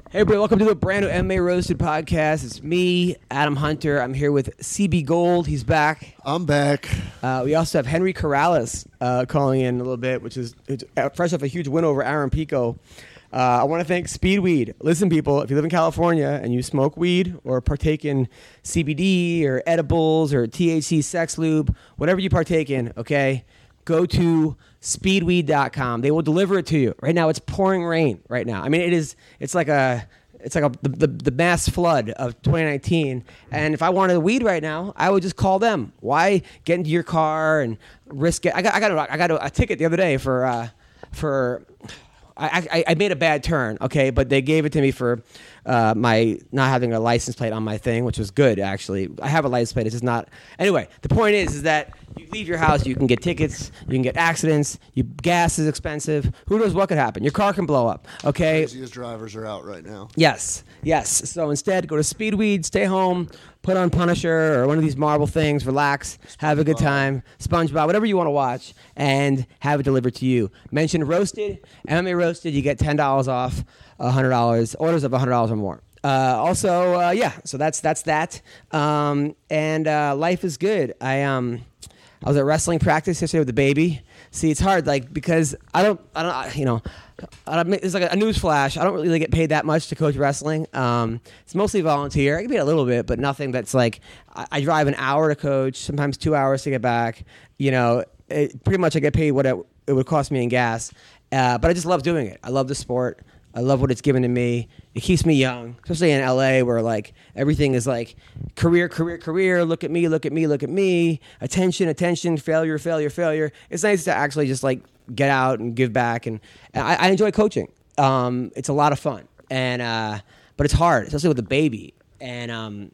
Hey, everybody, welcome to the brand new MMA Roasted podcast. It's me, Adam Hunter. I'm here with CB Gold. He's back. I'm back. We also have Henry Corrales calling in a little bit, which is fresh off a huge win over Aaron Pico. I want to thank Speedweed. Listen, people, if you live in California and you smoke weed or partake in CBD or edibles or THC sex lube, whatever you partake in, okay, go to speedweed.com. They will deliver it to you. Right now, it's pouring rain right now. I mean, it's like the mass flood of 2019. And if I wanted weed right now, I would just call them. Why get into your car and risk it? I got a ticket the other day for I made a bad turn, okay, but they gave it to me for my not having a license plate on my thing, which was good, actually. I have a license plate. It's just not. Anyway, the point is that you leave your house, you can get tickets, you can get accidents, gas is expensive. Who knows what could happen? Your car can blow up, okay? Craziest drivers are out right now. Yes. So instead, go to Speedweed, stay home, put on Punisher or one of these Marvel things, relax, have a good time, SpongeBob, whatever you want to watch, and have it delivered to you. Mention Roasted, MMA Roasted, you get $10 off $100, orders of $100 or more. So that's that. And life is good. I was at wrestling practice yesterday with the baby. See, it's hard, like, because it's like a news flash. I don't really get paid that much to coach wrestling. It's mostly volunteer. I get paid a little bit, but nothing that's like, I drive an hour to coach, sometimes 2 hours to get back. Pretty much I get paid what it would cost me in gas. But I just love doing it. I love the sport. I love what it's given to me. It keeps me young, especially in LA where like everything is like career. Look at me. Attention, failure. It's nice to actually just like get out and give back. And I enjoy coaching. It's a lot of fun. And but it's hard, especially with a baby. And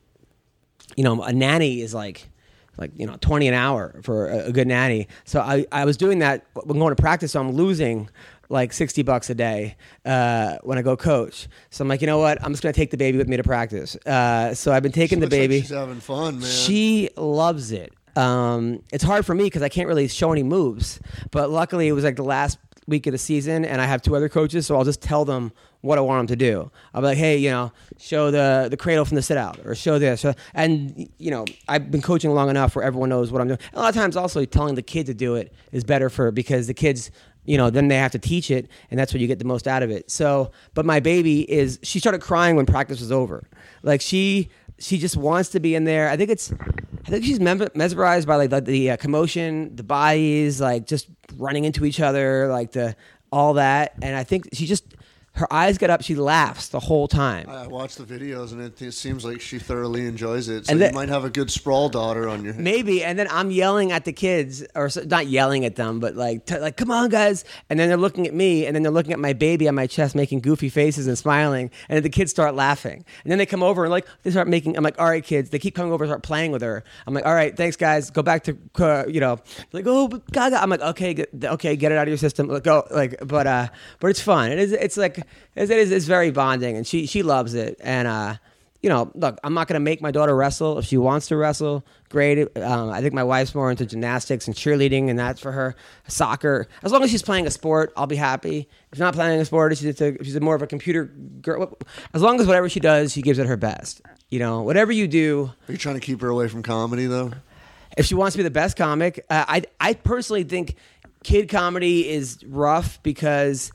a nanny is like $20 an hour for a good nanny. So I was doing that when going to practice. So I'm losing like $60 a day when I go coach. So I'm like, you know what? I'm just going to take the baby with me to practice. So I've been taking the baby. Like she's having fun, man. She loves it. It's hard for me because I can't really show any moves. But luckily, it was like the last week of the season, and I have 2 other coaches, so I'll just tell them what I want them to do. I'll be like, hey, show the cradle from the sit out, or show this. And, I've been coaching long enough where everyone knows what I'm doing. And a lot of times also telling the kid to do it is better because the kids, then they have to teach it, and that's where you get the most out of it. So, but my baby she started crying when practice was over. Like she just wants to be in there. I think she's mesmerized by like the commotion, the bodies, like just running into each other, like all that. And I think her eyes get up. She laughs the whole time. I watched the videos, and it seems like she thoroughly enjoys it. So you might have a good sprawl daughter on your hands. Maybe. And then I'm yelling at the kids, or not yelling at them, but like come on, guys. And then they're looking at me, and then they're looking at my baby on my chest, making goofy faces and smiling. And then the kids start laughing. And then they come over and they start making. I'm like, all right, kids. They keep coming over and start playing with her. I'm like, all right, thanks, guys. Go back to like, oh, Gaga. I'm like, okay, get it out of your system. Go, but it's fun. It's very bonding, and she loves it. And look, I'm not going to make my daughter wrestle. If she wants to wrestle, great. I think my wife's more into gymnastics and cheerleading, and that's for her. Soccer, as long as she's playing a sport, I'll be happy. If not playing a sport, if she's more of a computer girl, as long as whatever she does, she gives it her best. Whatever you do. Are you trying to keep her away from comedy, though? If she wants to be the best comic, I personally think kid comedy is rough because.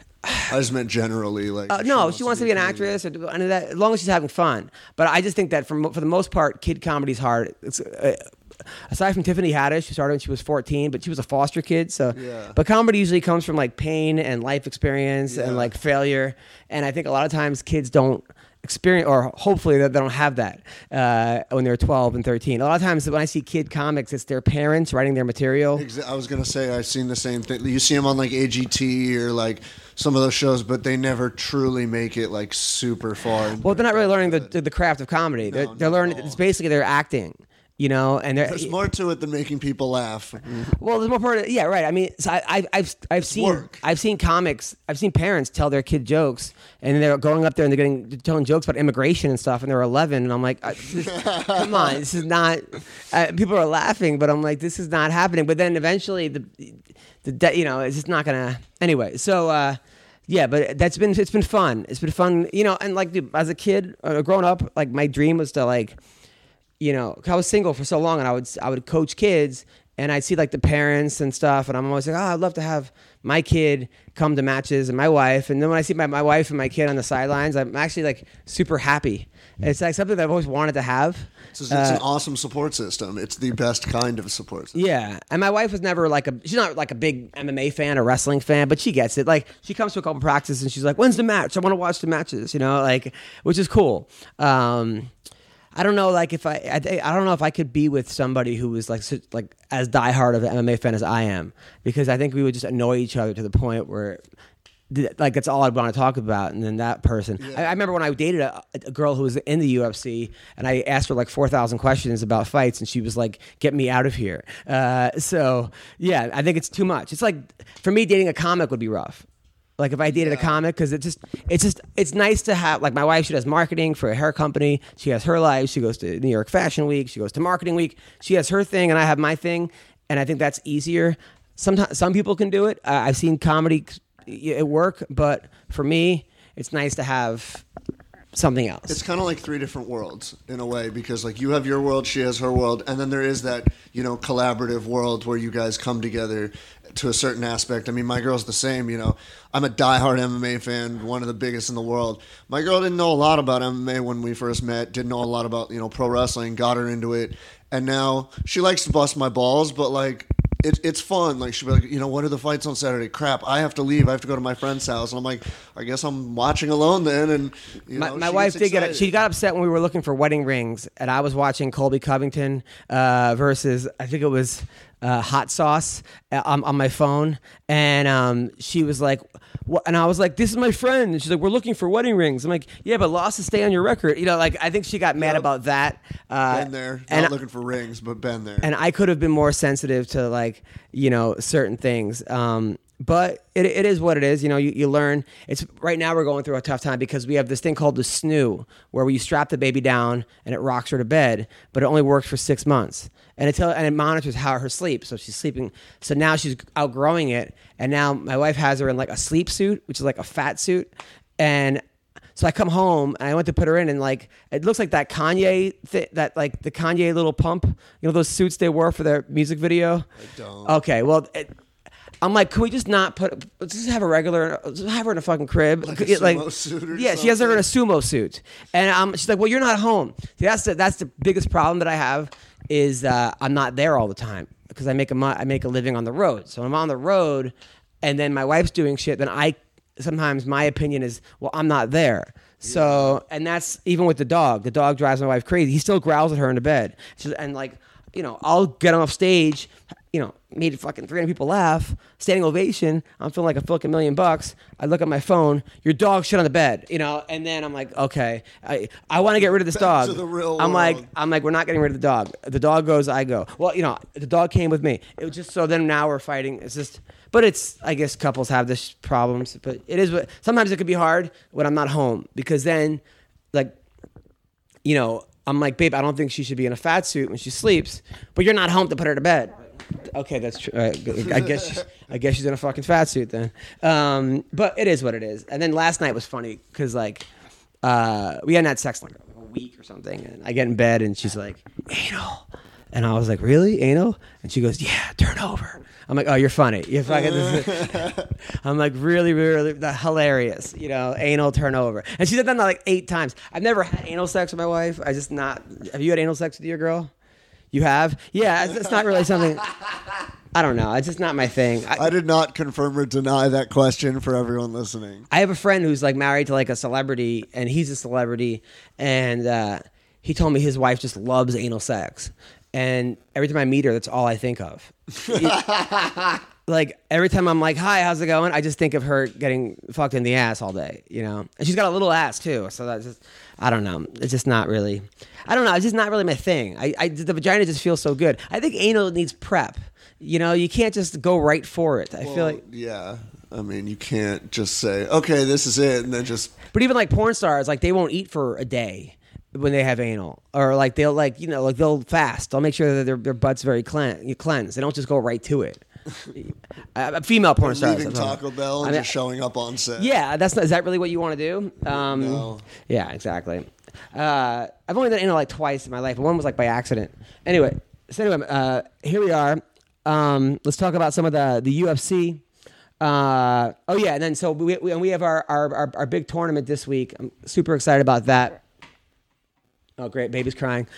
I just meant generally, like. No, she wants to be an actress, or that, as long as she's having fun. But I just think that for the most part, kid comedy is hard. It's aside from Tiffany Haddish, who started when she was 14, but she was a foster kid. So, yeah. But comedy usually comes from like pain and life experience and like failure. And I think a lot of times kids don't experience, or hopefully they don't have that when they're 12 and 13. A lot of times when I see kid comics, it's their parents writing their material. I was going to say, I've seen the same thing. You see them on like AGT or like some of those shows, but they never truly make it like super far. Well, they're not really learning the craft of comedy. They're learning, it's basically they're acting. And there's more to it than making people laugh. Well, there's more part of it. Yeah, right. I mean, so I've seen comics. I've seen parents tell their kid jokes, and they're going up there and they're telling jokes about immigration and stuff, and they're 11, and I'm like, come on, this is not. People are laughing, but I'm like, this is not happening. But then eventually, it's just not gonna. Anyway, so Yeah, but it's been fun. It's been fun, and like dude, as a kid, growing up, like my dream was to like, 'cause I was single for so long, and I would coach kids, and I'd see like the parents and stuff, and I'm always like, oh, I'd love to have my kid come to matches and my wife. And then when I see my wife and my kid on the sidelines, I'm actually like super happy. It's like something that I've always wanted to have. It's an awesome support system. It's the best kind of support system. Yeah, and my wife was never she's not like a big MMA fan or wrestling fan, but she gets it. Like she comes to a couple practices and she's like, "When's the match? I want to watch the matches." Which is cool. I don't know, like if I don't know if I could be with somebody who was like as diehard of an MMA fan as I am, because I think we would just annoy each other to the point where like that's all I'd want to talk about. And then that person, I remember when I dated a girl who was in the UFC, and I asked her like 4,000 questions about fights, and she was like, "Get me out of here." So yeah, I think it's too much. It's like for me, dating a comic would be rough. Like if I dated a comic, because it's nice to have, like my wife, she does marketing for a hair company. She has her life. She goes to New York Fashion Week. She goes to Marketing Week. She has her thing, and I have my thing. And I think that's easier. Sometimes some people can do it. I've seen comedy it work, but for me, it's nice to have something else. It's kind of like three different worlds in a way, because like you have your world, she has her world, and then there is that, collaborative world where you guys come together to a certain aspect. I mean, my girl's the same, I'm a diehard MMA fan, one of the biggest in the world. My girl didn't know a lot about MMA when we first met, didn't know a lot about, pro wrestling, got her into it, and now she likes to bust my balls, but like it's fun. Like she'll be like, what are the fights on Saturday? Crap, I have to leave. I have to go to my friend's house. And I'm like, I guess I'm watching alone then. And my wife did she got upset when we were looking for wedding rings, and I was watching Colby Covington versus, I think it was Hot Sauce on my phone, and she was like, "What?" And I was like, "This is my friend." And she's like, "We're looking for wedding rings." I'm like, "Yeah, but losses stay on your record." I think she got mad about that. Been there, not looking for rings, but been there. And I could have been more sensitive to certain things. But it is what it is. You learn. It's right now we're going through a tough time because we have this thing called the snoo, where you strap the baby down and it rocks her to bed, but it only works for 6 months, and it monitors how her sleep. So she's sleeping. So now she's outgrowing it, and now my wife has her in like a sleep suit, which is like a fat suit, and so I come home and I went to put her in, and like it looks like that Kanye that like the Kanye little pump, those suits they wore for their music video. I don't. Okay, well. I'm like, can we just let's just have have her in a fucking crib. Like a sumo suit or yeah, something? she has her in a sumo suit. And she's like, well, you're not home. See, that's the biggest problem that I have is I'm not there all the time because I make a living on the road. So I'm on the road, and then my wife's doing shit, then sometimes my opinion is, well, I'm not there. So, and that's even with the dog. The dog drives my wife crazy. He still growls at her in the bed. And like, I'll get him off stage, made fucking 300 people laugh, standing ovation. I'm feeling like I feel like $1 million. I look at my phone, your dog shit on the bed, and then I'm like, okay, I want to get rid of this dog. To the real I'm world. like, we're not getting rid of the dog. The dog goes, I go. Well, the dog came with me. It was just, so then now we're fighting. It's just, but I guess couples have this problems, but it is what, sometimes it could be hard when I'm not home, because then like, I'm like, babe, I don't think she should be in a fat suit when she sleeps, but you're not home to put her to bed. Okay, that's true. I guess she's in a fucking fat suit then. But it is what it is. And then last night was funny because we hadn't had sex like a week or something, and I get in bed and she's like, anal, and I was like, really, anal? And she goes, yeah, turn over. I'm like, oh, you're funny. You're fucking. I'm like, really, really, hilarious. Anal turnover. And she's done that like 8 times. I've never had anal sex with my wife. Have you had anal sex with your girl? You have? Yeah, it's not really something. I don't know. It's just not my thing. I did not confirm or deny that question for everyone listening. I have a friend who's like married to like a celebrity, and he's a celebrity, and he told me his wife just loves anal sex. And every time I meet her, that's all I think of. Like every time I'm like, hi, how's it going? I just think of her getting fucked in the ass all day, And she's got a little ass too. So that's just, I don't know. It's just not really, I don't know. It's just not really my thing. The vagina just feels so good. I think anal needs prep. You can't just go right for it. I feel like. Yeah. I mean, you can't just say, okay, this is it. And then just. But even like porn stars, like they won't eat for a day when they have anal, or like they'll they'll fast. They'll make sure that their butt's very cleansed. They don't just go right to it. Female porn stars. Leaving Taco Bell and just showing up on set. Yeah, is that really what you want to do? No. Yeah, exactly. I've only done anal like twice in my life, but one was like by accident. Anyway, here we are. Let's talk about some of the UFC. Oh yeah, and then so we have our big tournament this week. I'm super excited about that. Oh great, baby's crying.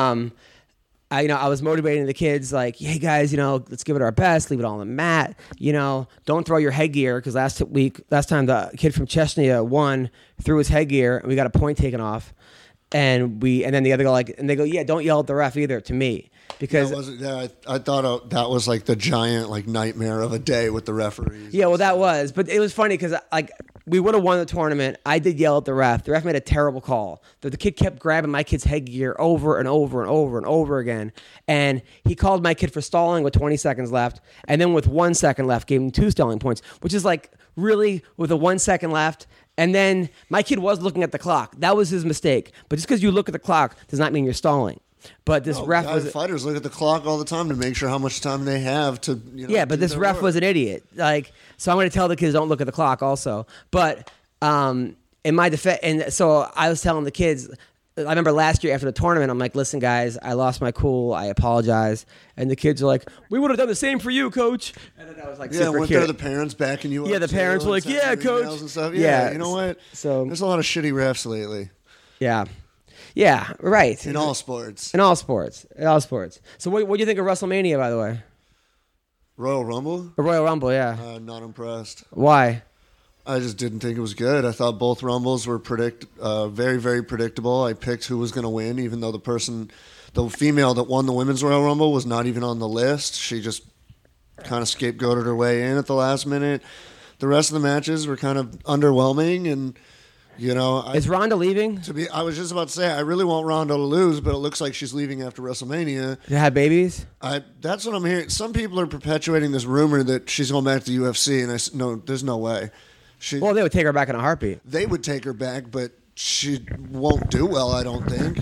I was motivating the kids like, hey guys, let's give it our best, leave it all on the mat. Don't throw your headgear, because last time the kid from Chechnya won, threw his headgear and we got a point taken off. And then the other go they go, yeah, don't yell at the ref either, to me, because I thought that was like the giant nightmare of a day with the referees. Yeah, well that was, but it was funny because we would have won the tournament. I did yell at the ref. The ref made a terrible call. The kid kept grabbing my kid's headgear over and over and over and over again, and he called my kid for stalling with 20 seconds left, and then with 1 second left gave him 2 stalling points, which is really with a 1 second left. And then my kid was looking at the clock. That was his mistake. But just because you look at the clock does not mean you're stalling. But this ref was fighters look at the clock all the time to make sure how much time they have to. Yeah, but this ref was an idiot. So I'm going to tell the kids don't look at the clock also. But in my defense, and so I was telling the kids. I remember last year after the tournament, I'm like, listen, guys, I lost my cool. I apologize. And the kids are like, we would have done the same for you, coach. And then I was like, super weren't cute. there the parents backing you up? Yeah, the parents were like, yeah, coach. And stuff? Yeah, you know what? So there's a lot of shitty refs lately. Yeah. Yeah, right. In all sports. In all sports. So what do you think of WrestleMania, by the way? Royal Rumble? Royal Rumble, yeah. Not impressed. Why? I just didn't think it was good. I thought both Rumbles were very, very predictable. I picked who was going to win, even though the female that won the Women's Royal Rumble was not even on the list. She just kind of scapegoated her way in at the last minute. The rest of the matches were kind of underwhelming, and is Ronda leaving? I was just about to say I really want Ronda to lose, but it looks like she's leaving after WrestleMania. To have babies? That's what I'm hearing. Some people are perpetuating this rumor that she's going back to the UFC, and I said, no, there's no way. Well, they would take her back in a heartbeat. They would take her back, but she won't do well, I don't think.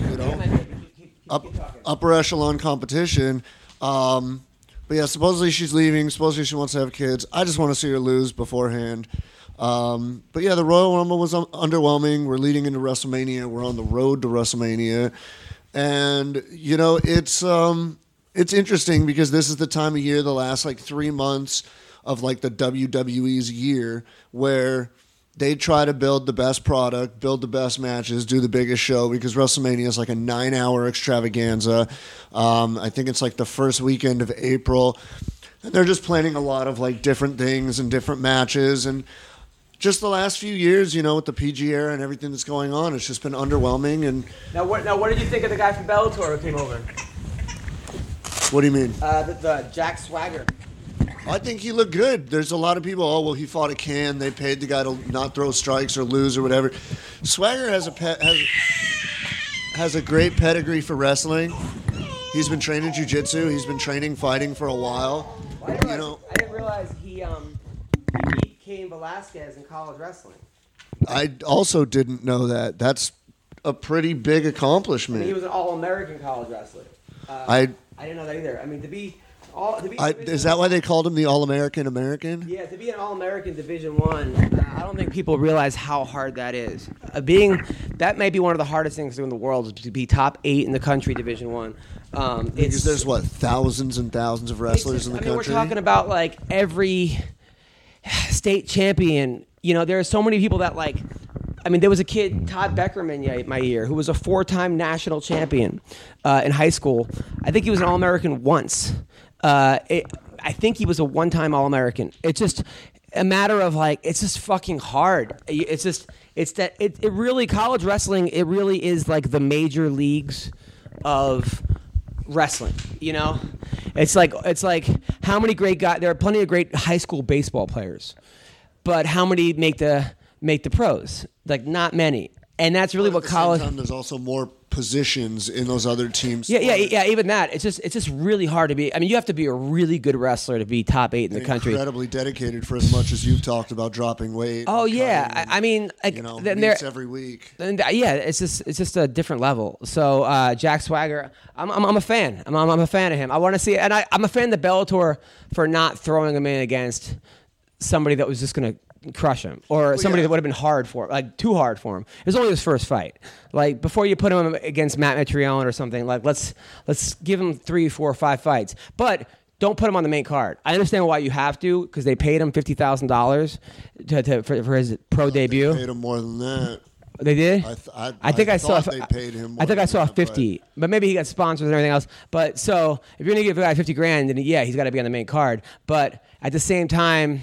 Upper echelon competition. But yeah, supposedly she's leaving. Supposedly she wants to have kids. I just want to see her lose beforehand. But yeah, the Royal Rumble was underwhelming. We're leading into WrestleMania. We're on the road to WrestleMania. And, it's interesting because this is the time of year, the last 3 months of the WWE's year, where they try to build the best product, build the best matches, do the biggest show, because WrestleMania is a 9-hour extravaganza. I think it's the first weekend of April. And they're just planning a lot of different things and different matches. And just the last few years, with the PG era and everything that's going on, it's just been underwhelming. And Now what did you think of the guy from Bellator who came over? What do you mean? The Jack Swagger. I think he looked good. There's a lot of people, he fought a can. They paid the guy to not throw strikes or lose or whatever. Swagger has a great pedigree for wrestling. He's been training jiu-jitsu. He's been training fighting for a while. I didn't realize he beat Cain Velasquez in college wrestling. I also didn't know that. That's a pretty big accomplishment. He was an All-American college wrestler. I didn't know that either. I mean, is that why they called him the All-American American? Yeah, to be an All-American Division I, I don't think people realize how hard that is. That may be one of the hardest things to do in the world, is to be top 8 in the country Division I. Because there's thousands and thousands of wrestlers in the country. We're talking about every state champion. There are so many people that there was a kid, Todd Beckerman, my year, who was a 4-time national champion in high school. I think he was an All-American once. I think he was a 1-time All-American. It's just a matter of it's just fucking hard. It really, college wrestling, it really is the major leagues of wrestling. It's like how many great guys? There are plenty of great high school baseball players, but how many make the pros? Not many. And that's really what college. Same time, there's also more positions in those other teams. Yeah. Even that, it's just really hard to be. I mean, you have to be a really good wrestler to be top 8 in the country. Incredibly dedicated for as much as you've talked about dropping weight. Oh yeah, I mean, like, meets every week. Yeah, it's just a different level. So Jack Swagger, I'm a fan. I'm a fan of him. I want to see it, and I'm a fan of the Bellator for not throwing him in against somebody that was just going to crush him, or somebody that would have been hard for him, like too hard for him. It was only his first fight. Like, before you put him against Matt Mitrione or something, like let's give him 3, 4, 5 fights, but don't put him on the main card. I understand why you have to, because they paid him $50,000 for his pro debut. They paid him more than that. They did. I think I saw. They paid him. I think I saw 50, but maybe he got sponsors and everything else. But so if you're gonna give a guy $50,000, then yeah, he's got to be on the main card. But at the same time,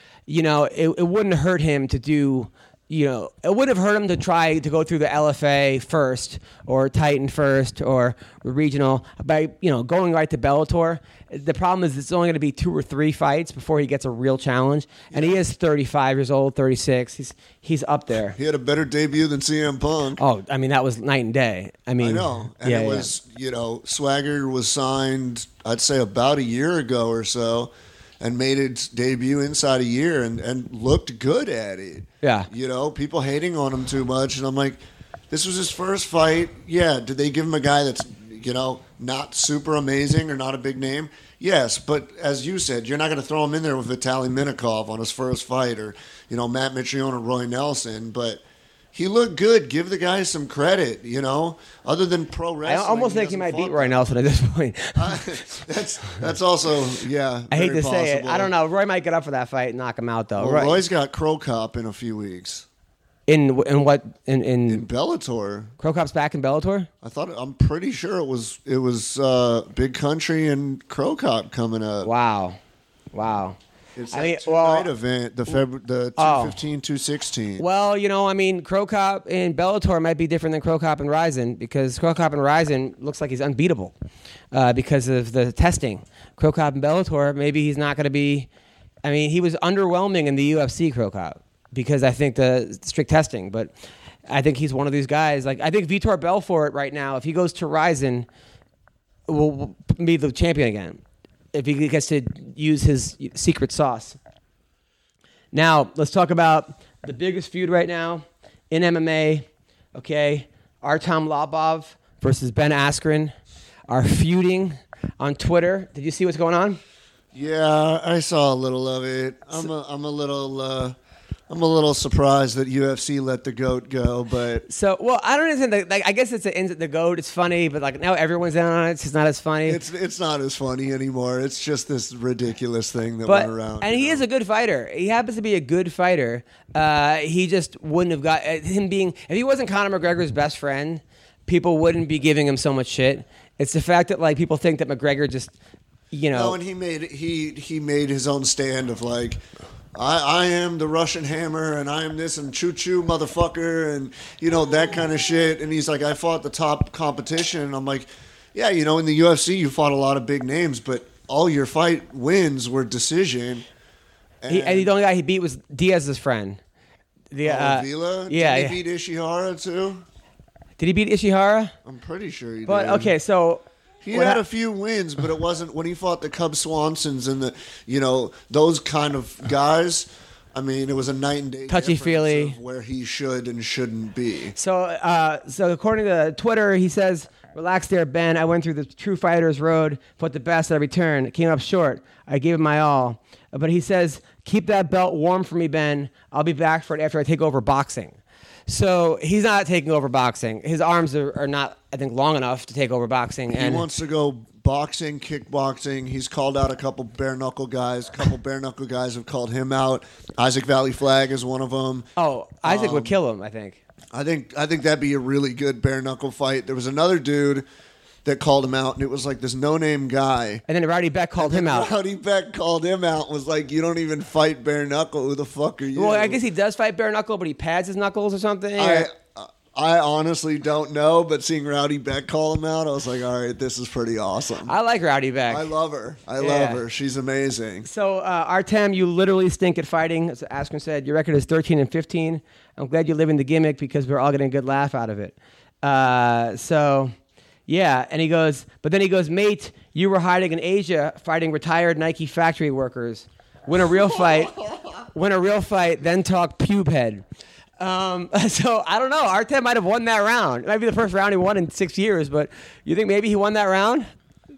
it wouldn't hurt him to do, it wouldn't have hurt him to try to go through the LFA first, or Titan first, or regional, by, going right to Bellator. The problem is it's only going to be 2 or 3 fights before he gets a real challenge. And he is 35 years old, 36. He's up there. He had a better debut than CM Punk. Oh, I mean, that was night and day. I know. And it was, Swagger was signed, I'd say, about a year ago or so, and made its debut inside a year and looked good at it. Yeah. People hating on him too much. And I'm like, this was his first fight. Yeah. Did they give him a guy that's, not super amazing or not a big name? Yes. But as you said, you're not going to throw him in there with Vitaly Minakov on his first fight, or, Matt Mitrione or Roy Nelson. But he looked good. Give the guy some credit, other than pro wrestling. I almost think he might beat Roy Nelson at this point. That's also, I hate to say it. I don't know. Roy might get up for that fight and knock him out, though. Well, Roy's got Crow Cop in a few weeks. In what? In Bellator. Crow Cop's back in Bellator? I'm pretty sure it was Big Country and Crow Cop coming up. Wow. It's a two-night event, the 215, 216. Well, Crow Cop and Bellator might be different than Crow Cop and Rizin, because Crow Cop and Rizin looks like he's unbeatable because of the testing. Crow Cop and Bellator, maybe he's not going to be. I mean, he was underwhelming in the UFC, Crow Cop, because I think the strict testing. But I think he's one of these guys. Like, I think Vitor Belfort right now, if he goes to Rizin, will be the champion again, if he gets to use his secret sauce. Now, let's talk about the biggest feud right now in MMA. Okay, Artem Lobov versus Ben Askren are feuding on Twitter. Did you see what's going on? Yeah, I saw a little of it. I'm a little surprised that UFC let the GOAT go, but I don't understand. I guess it's the GOAT. It's funny, but now everyone's in on it. It's not as funny. It's not as funny anymore. It's just this ridiculous thing that went around. And he is a good fighter. He happens to be a good fighter. He just wouldn't have got him being. If he wasn't Conor McGregor's best friend, people wouldn't be giving him so much shit. It's the fact that people think that McGregor just. No, and he made his own stand of I am the Russian Hammer, and I am this, and choo-choo, motherfucker, and, that kind of shit. And he's like, I fought the top competition. And I'm like, yeah, in the UFC, you fought a lot of big names, but all your fight wins were decision. And the only guy he beat was Diaz's friend. Avila? Yeah. Did he beat Ishihara, too? Did he beat Ishihara? I'm pretty sure he did. But, okay, so... He had a few wins, but it wasn't when he fought the Cub Swansons and those kind of guys. I mean, it was a night and day touchy-feely of where he should and shouldn't be. So according to Twitter, he says, "Relax there, Ben. I went through the true fighter's road, fought the best at every turn. Came up short. I gave it my all." But he says, "Keep that belt warm for me, Ben. I'll be back for it after I take over boxing." So he's not taking over boxing. His arms are not, I think, long enough to take over boxing. He wants to go boxing, kickboxing. He's called out a couple bare knuckle guys. A couple bare knuckle guys have called him out. Isaac Valley Flag is one of them. Oh, Isaac would kill him, I think. I think that'd be a really good bare knuckle fight. There was another dude that called him out, and it was this no-name guy. And then Rowdy Beck called him out. Rowdy Beck called him out and was like, you don't even fight bare knuckle. Who the fuck are you? Well, I guess he does fight bare knuckle, but he pads his knuckles or something. I honestly don't know, but seeing Rowdy Beck call him out, I was like, all right, this is pretty awesome. I like Rowdy Beck. I love her. I love her. She's amazing. So, Artem, you literally stink at fighting. As Askren said, your record is 13-15. I'm glad you're living the gimmick because we're all getting a good laugh out of it. So, yeah, and he goes, but then he goes, mate, you were hiding in Asia fighting retired Nike factory workers. Win a real fight, then talk pube head. So I don't know. Artem might have won that round. It might be the first round he won in 6 years, but you think maybe he won that round?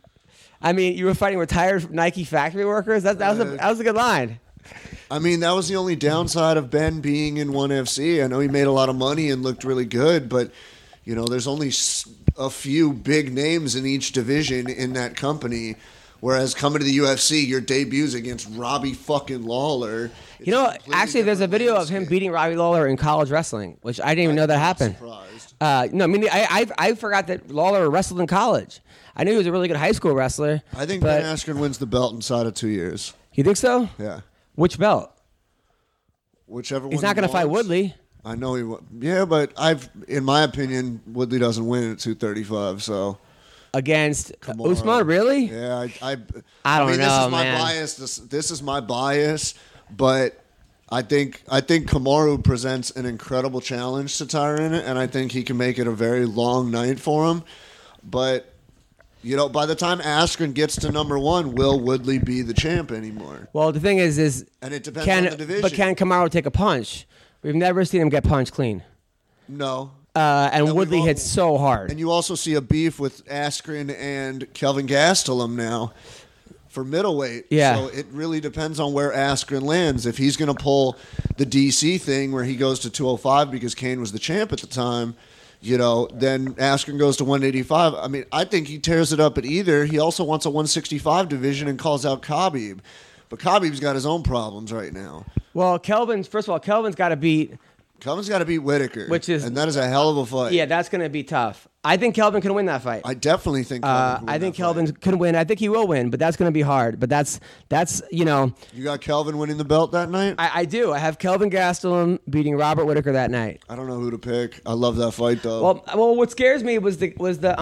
I mean, you were fighting retired Nike factory workers? That was a good line. I mean, that was the only downside of Ben being in ONE FC. I know he made a lot of money and looked really good, but you know, there's only a few big names in each division in that company. Whereas coming to the UFC, your debut's against Robbie fucking Lawler. You know, actually, there's a video of him beating Robbie Lawler in college wrestling, which I didn't even know that happened. No, I mean, I forgot that Lawler wrestled in college. I knew he was a really good high school wrestler. I think Ben Askren wins the belt inside of 2 years. You think so? Yeah. Which belt? Whichever one. He's not going to fight Woodley. I know he will. Yeah, but in my opinion, Woodley doesn't win at 235, so. Against Usman, really? Yeah, I don't know, this is my man. bias. This is my bias, but I think Kamaru presents an incredible challenge to Tyron, and I think he can make it a very long night for him. But you know, by the time Askren gets to number one, will Woodley be the champ anymore? Well, the thing is and it depends on the division. But can Kamaru take a punch? We've never seen him get punched clean. No. And Woodley hits so hard. And you also see a beef with Askren and Kelvin Gastelum now for middleweight. Yeah. So it really depends on where Askren lands. If he's going to pull the DC thing where he goes to 205 because Kane was the champ at the time, you know, then Askren goes to 185. I mean, I think he tears it up at either. He also wants a 165 division and calls out Khabib. But Khabib's got his own problems right now. Well, Kelvin's got to beat... Kelvin's got to beat Whitaker, and that is a hell of a fight. Yeah, that's going to be tough. I think Kelvin can win that fight. I definitely think. Kelvin can win. I think he will win, but that's going to be hard. But that's you know. You got Kelvin winning the belt that night. I do. I have Kelvin Gastelum beating Robert Whitaker that night. I don't know who to pick. I love that fight though. Well, what scares me was the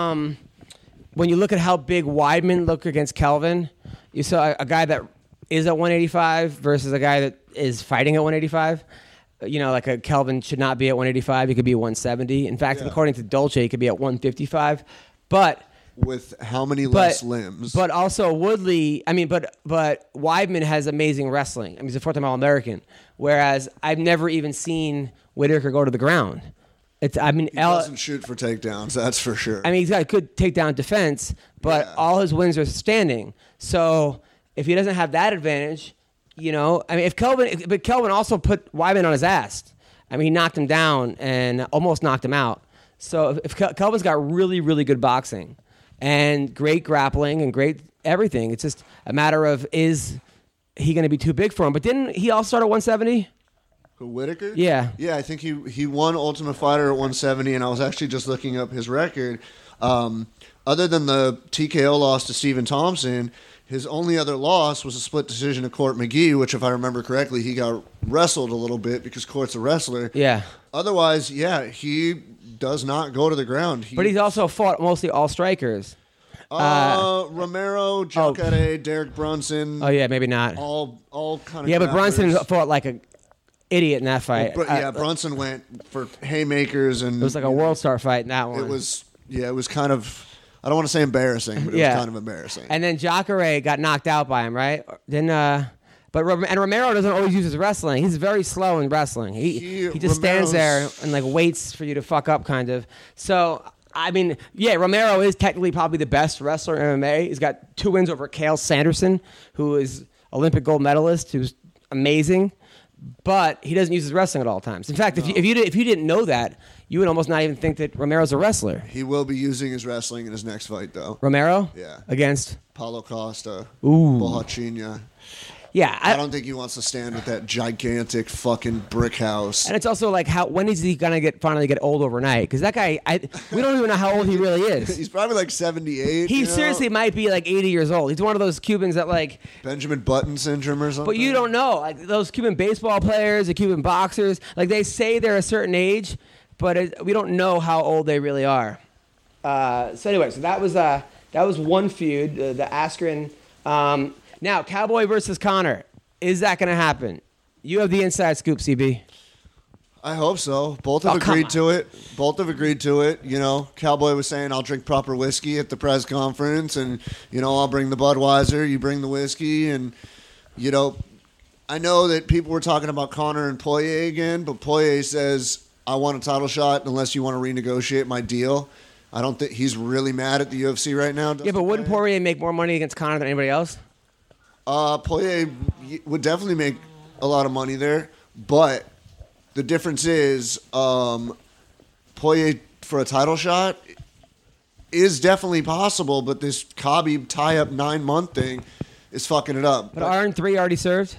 when you look at how big Weidman looked against Kelvin, you saw a guy that is at 185 versus a guy that is fighting at 185. You know, like a Kelvin should not be at 185. He could be at 170. In fact, according to Dolce, he could be at 155. But with how many less limbs? But also Woodley. I mean, but Weidman has amazing wrestling. I mean, he's a four-time All-American. Whereas I've never even seen Whitaker go to the ground. He doesn't shoot for takedowns. That's for sure. I mean, he's got a good takedown defense, but all his wins are standing. So if he doesn't have that advantage. You know, I mean, but Kelvin also put Weidman on his ass. I mean, he knocked him down and almost knocked him out. So if Kelvin's got really, really good boxing and great grappling and great everything, it's just a matter of is he going to be too big for him? But didn't he also start at 170? Who, Whitaker? Yeah. Yeah, I think he won Ultimate Fighter at 170, and I was actually just looking up his record. Other than the TKO loss to Stephen Thompson, his only other loss was a split decision to Court McGee, which, if I remember correctly, he got wrestled a little bit because Court's a wrestler. Yeah. Otherwise, he does not go to the ground. But he's also fought mostly all strikers. Romero, Jacare, Derek Brunson. Oh, yeah, maybe not. All kind of. Yeah, but Brunson fought like an idiot in that fight. Brunson went for haymakers, and it was like a world star fight in that one. It was kind of. I don't want to say embarrassing, but it was kind of embarrassing. And then Jacare got knocked out by him, right? And Romero doesn't always use his wrestling. He's very slow in wrestling. He just stands there and like waits for you to fuck up, kind of. So I mean, Romero is technically probably the best wrestler in MMA. He's got 2 wins over Cael Sanderson, who is Olympic gold medalist, who's amazing. But he doesn't use his wrestling at all times. In fact, if you didn't know that, you would almost not even think that Romero's a wrestler. He will be using his wrestling in his next fight, though. Romero? Yeah. Against? Paulo Costa. Ooh. Bohachina. Yeah. I don't think he wants to stand with that gigantic fucking brick house. And it's also like, when is he going to finally get old overnight? Because that guy, we don't even know how old he really is. He's probably like 78. He seriously might be like 80 years old. He's one of those Cubans that like... Benjamin Button syndrome or something. But you don't know. Like those Cuban baseball players, the Cuban boxers, like they say they're a certain age, but we don't know how old they really are. So that was one feud, the Askren... now, Cowboy versus Conor. Is that going to happen? You have the inside scoop, CB. I hope so. Both have come agreed on. to it. Both have agreed to it. You know, Cowboy was saying, I'll drink proper whiskey at the press conference, and, you know, I'll bring the Budweiser, you bring the whiskey, and, you know, I know that people were talking about Conor and Poirier again, but Poirier says, I want a title shot unless you want to renegotiate my deal. I don't think he's really mad at the UFC right now. Yeah, but wouldn't Poirier make more money against Conor than anybody else? Poirier would definitely make a lot of money there, but the difference is Poirier for a title shot is definitely possible, but this Khabib tie-up 9-month thing is fucking it up. But aren't 3 already served?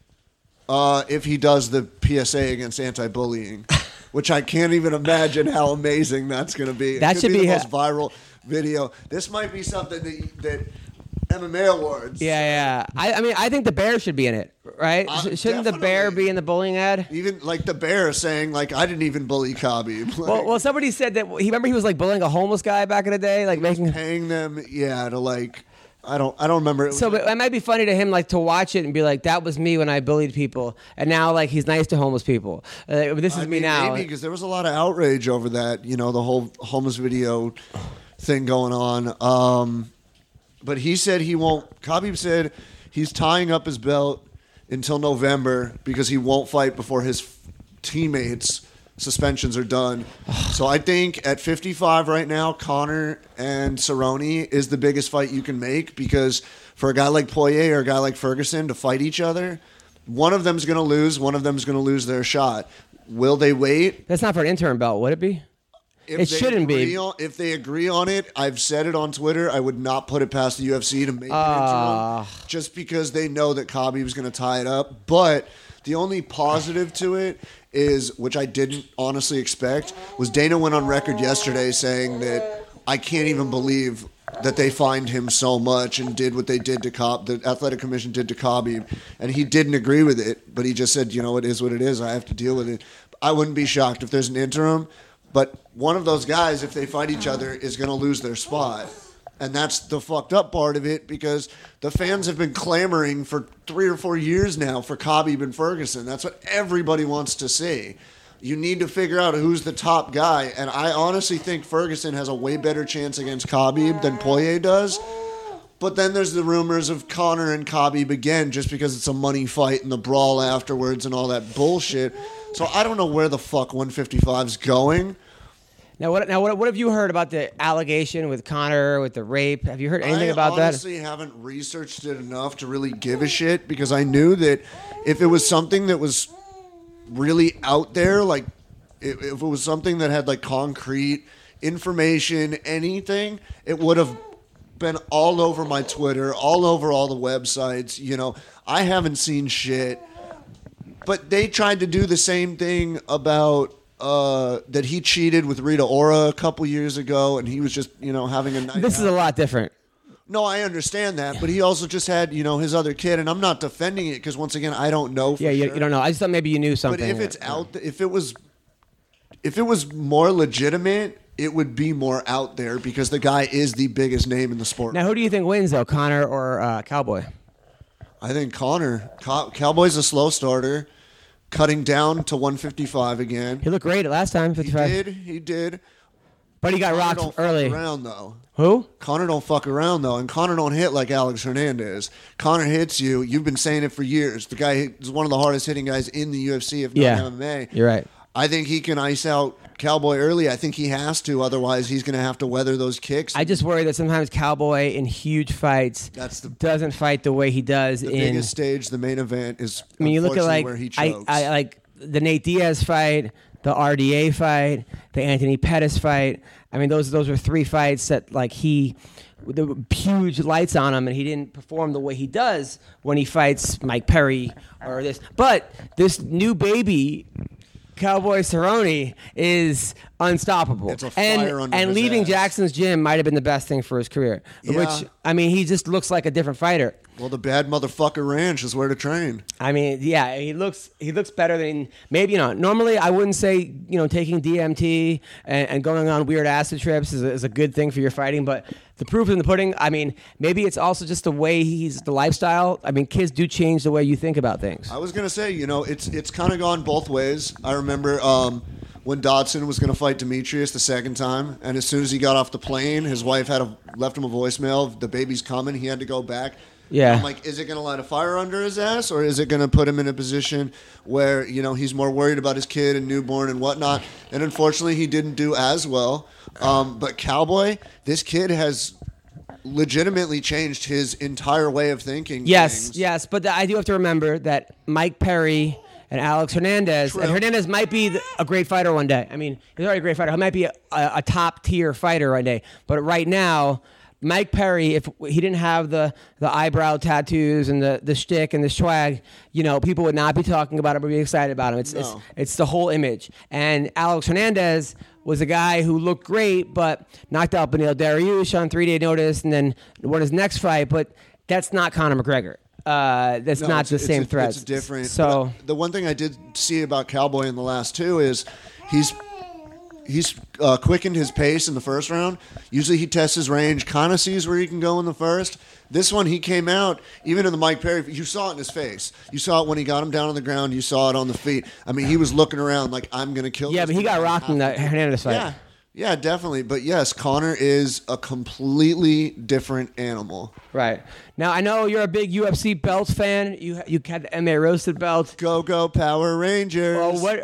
If he does the PSA against anti-bullying, which I can't even imagine how amazing that's going to be. That It should could be the most viral video. This might be something that MMA awards. Yeah. I mean, I think the Bear should be in it, right? Shouldn't the Bear definitely. be in the bullying ad? Even like the Bear saying like I didn't even bully Khabib. Like, Well, somebody said that he was like bullying a homeless guy back in the day, like making. paying them, to like I don't remember. It was So but it might be funny to him, like to watch it and be like, "That was me when I bullied people," and now like he's nice to homeless people. This is me now. Maybe because there was a lot of outrage over that. You know, the whole homeless video thing going on. But he said he won't. Khabib said he's tying up his belt until November because he won't fight before his teammates' suspensions are done. So I think at 55 right now, Conor and Cerrone is the biggest fight you can make because for a guy like Poirier or a guy like Ferguson to fight each other, one of them's going to lose, one of them's going to lose their shot. Will they wait? That's not for an interim belt, would it be? If It they shouldn't be. If they agree on it, I've said it on Twitter, I would not put it past the UFC to make an interim just because they know that Khabib is going to tie it up. But the only positive to it is, which I didn't honestly expect, was Dana went on record yesterday saying that I can't even believe that they fined him so much and did what they did to the Athletic Commission did to Khabib. And he didn't agree with it, but he just said, you know, it is what it is. I have to deal with it. I wouldn't be shocked if there's an interim. But one of those guys, if they fight each other, is going to lose their spot. And that's the fucked up part of it because the fans have been clamoring for 3 or 4 years now for Khabib and Ferguson. That's what everybody wants to see. You need to figure out who's the top guy. And I honestly think Ferguson has a way better chance against Khabib than Poirier does. But then there's the rumors of Conor and Khabib again just because it's a money fight and the brawl afterwards and all that bullshit. So I don't know where the fuck 155's going. Now what have you heard about the allegation with Conor, with the rape? Have you heard anything about that? I honestly haven't researched it enough to really give a shit because I knew that if it was something that was really out there, like if it was something that had like concrete information, anything, it would have been all over my Twitter, all over all the websites. You know, I haven't seen shit. But they tried to do the same thing about that he cheated with Rita Ora a couple years ago, and he was just, you know, having a night This out. is a lot different. No, I understand that, but he also just had, you know, his other kid, and I'm not defending it because once again, I don't know. For Yeah, sure. you don't know. I just thought maybe you knew something. But if it's out, if it was more legitimate, it would be more out there because the guy is the biggest name in the sport. Now, who do you think wins though, Conor or Cowboy? I think Conor. Cowboy's a slow starter, cutting down to 155 again. He looked great last time, 55. He did. But he got Conor rocked don't early. Fuck around though. Who? Conor don't fuck around though, and Conor don't hit like Alex Hernandez. Conor hits you. You've been saying it for years. The guy is one of the hardest hitting guys in the UFC, if not MMA. You're right. I think he can ice out Cowboy early. I think he has to. Otherwise, he's going to have to weather those kicks. I just worry that sometimes Cowboy in huge fights doesn't fight the way he does the in biggest stage. The main event is. I mean, you look at like where he chokes. I like the Nate Diaz fight, the RDA fight, the Anthony Pettis fight. I mean, those were 3 fights that like the huge lights on him, and he didn't perform the way he does when he fights Mike Perry or this. But this new baby, Cowboy Cerrone, is unstoppable. It's a fire under and his leaving ass. Jackson's gym might have been the best thing for his career. Yeah. Which, I mean, he just looks like a different fighter. Well, the bad motherfucker ranch is where to train. I mean, yeah, he looks better than maybe, normally I wouldn't say, taking DMT and going on weird acid trips is a good thing for your fighting, but the proof is in the pudding. I mean, maybe it's also just the way the lifestyle. I mean, kids do change the way you think about things. I was going to say, it's kind of gone both ways. I remember when Dodson was going to fight Demetrius the second time, and as soon as he got off the plane, his wife left him a voicemail, the baby's coming, he had to go back. Yeah. I'm like, is it going to light a fire under his ass, or is it going to put him in a position where, he's more worried about his kid and newborn and whatnot? And unfortunately, he didn't do as well. But Cowboy, this kid has legitimately changed his entire way of thinking. Yes, but I do have to remember that Mike Perry and Alex Hernandez, True. and Hernandez might be a great fighter one day. I mean, he's already a great fighter. He might be a top-tier fighter one day. But right now, Mike Perry, if he didn't have the eyebrow tattoos and the shtick and the swag, people would not be talking about him or be excited about him. It's the whole image. And Alex Hernandez was a guy who looked great, but knocked out Beneil Dariush on 3-day notice and then won his next fight. But that's not Conor McGregor. That's not the same threat. It's different. So the one thing I did see about Cowboy in the last two is he's quickened his pace in the first round. Usually he tests his range, kind of sees where he can go in the first. This one, he came out, even in the Mike Perry, you saw it in his face. You saw it when he got him down on the ground. You saw it on the feet. I mean, he was looking around like, I'm going to kill yeah, this but he got guy. rocked in that Hernandez fight. Yeah, definitely. But yes, Conor is a completely different animal. Right. Now, I know you're a big UFC belts fan. You had the MMA roasted belt. Go Power Rangers. Well,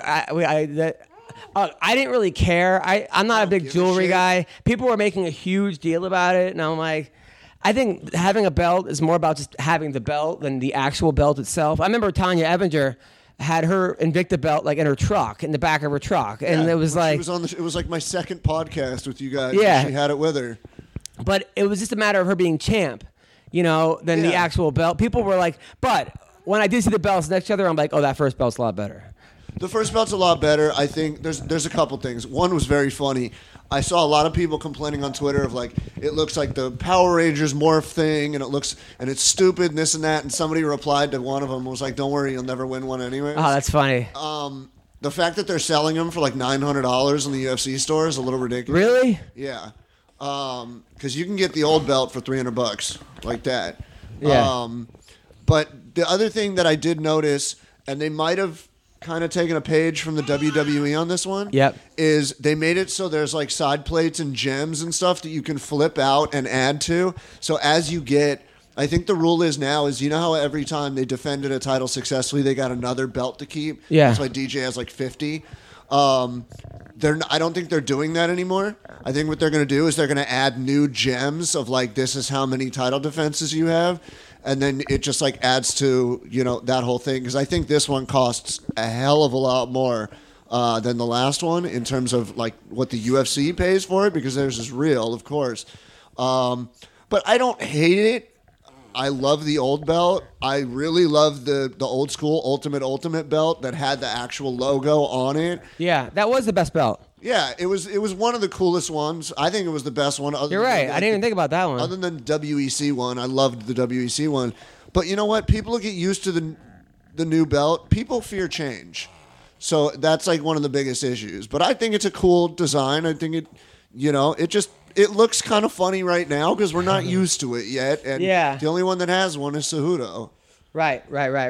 I didn't really care. I'm not a big jewelry guy. People were making a huge deal about it, and I'm like, I think having a belt is more about just having the belt than the actual belt itself. I remember Tanya Evinger had her Invicta belt like in her truck, in the back of her truck, and it was like it was like my second podcast with you guys. Yeah, she had it with her. But it was just a matter of her being champ, than the actual belt. People were like, but when I did see the belts next to each other, I'm like, oh, that first belt's a lot better. The first belt's a lot better. I think there's a couple things. One was very funny. I saw a lot of people complaining on Twitter of like, it looks like the Power Rangers morph thing, and it's stupid and this and that. And somebody replied to one of them was like, "Don't worry, you'll never win one anyway." Oh, that's funny. The fact that they're selling them for like $900 in the UFC store is a little ridiculous. Really? Yeah. Because you can get the old belt for $300 like that. Yeah. But the other thing that I did notice, and they might have kind of taken a page from the WWE on this one. Yep. Is they made it so there's like side plates and gems and stuff that you can flip out and add to. So as you get, I think the rule is now is, how every time they defended a title successfully, they got another belt to keep. Yeah. That's why DJ has like 50. I don't think they're doing that anymore. I think what they're going to do is they're going to add new gems of like, this is how many title defenses you have. And then it just like adds to, that whole thing. Because I think this one costs a hell of a lot more than the last one in terms of like what the UFC pays for it, because theirs is real, of course. But I don't hate it. I love the old belt. I really love the old school Ultimate belt that had the actual logo on it. Yeah, that was the best belt. Yeah, it was one of the coolest ones. I think it was the best one. You're right. I didn't even think about that one. Other than the WEC one, I loved the WEC one. But you know what? People get used to the new belt. People fear change. So that's like one of the biggest issues. But I think it's a cool design. I think it looks kind of funny right now because we're not used to it yet. And the only one that has one is Cejudo. Right.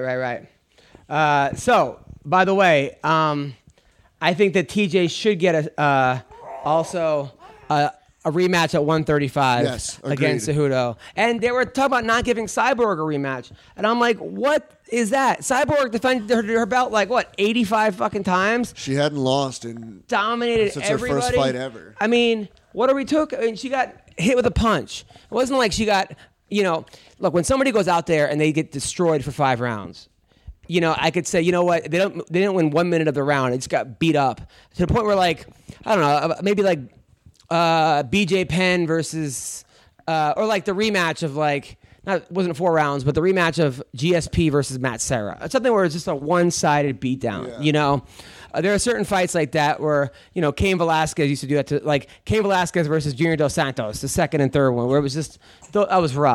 So, by the way, I think that TJ should get also a rematch at 135 against Cejudo. And they were talking about not giving Cyborg a rematch. And I'm like, what is that? Cyborg defended her belt like, 85 fucking times? She hadn't lost in... Dominated since everybody. Her first fight ever. I mean, what are we talking? I mean, she got hit with a punch. It wasn't like she got, look, when somebody goes out there and they get destroyed for 5 rounds, I could say, you know what? They didn't win 1 minute of the round. It just got beat up to the point where, like, I don't know, maybe like BJ Penn versus, or like the rematch of like, it wasn't 4 rounds, but the rematch of GSP versus Matt Serra. Something where it's just a one-sided beatdown. Yeah. There are certain fights like that where, Cain Velasquez used to do that to, like, Cain Velasquez versus Junior Dos Santos, the second and third one, where it was just, that was rough.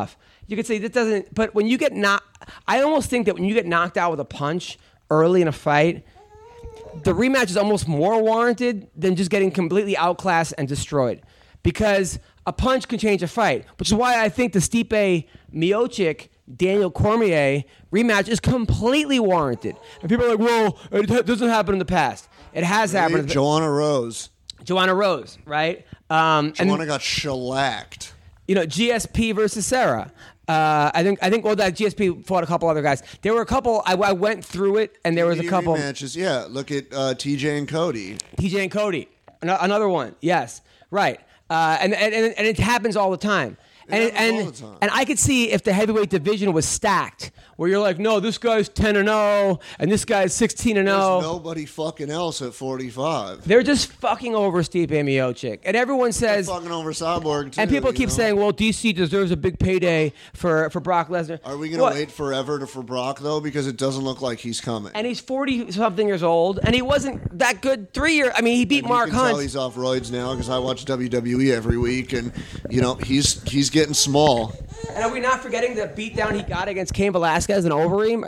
you could say that doesn't. But when you get knocked, I almost think that when you get knocked out with a punch early in a fight, the rematch is almost more warranted than just getting completely outclassed and destroyed, because a punch can change a fight, which is why I think the Stipe Miocic Daniel Cormier rematch is completely warranted. And people are like, well, it doesn't happen in the past. It has happened. Joanna Rose, right? Joanna got shellacked. GSP versus Sarah. I think that GSP fought a couple other guys. There were a couple. I went through it, and there was a couple matches. Yeah, look at TJ and Cody. Another one. Yes, right. And it happens all the time. And I could see if the heavyweight division was stacked, where you're like, no, this guy's 10-0, and this guy's 16-0. There's nobody fucking else at 45. They're just fucking over Stipe Miocic, and everyone says they're fucking over Cyborg too. And people keep saying, well, DC deserves a big payday for Brock Lesnar. Are we gonna wait forever for Brock though? Because it doesn't look like he's coming. And he's 40-something years old, and he wasn't that good 3 years. I mean, he beat Mark Hunt. Tell he's off roids now because I watch WWE every week, and he's getting small. And are we not forgetting the beatdown he got against Cain Velasquez and Overeem?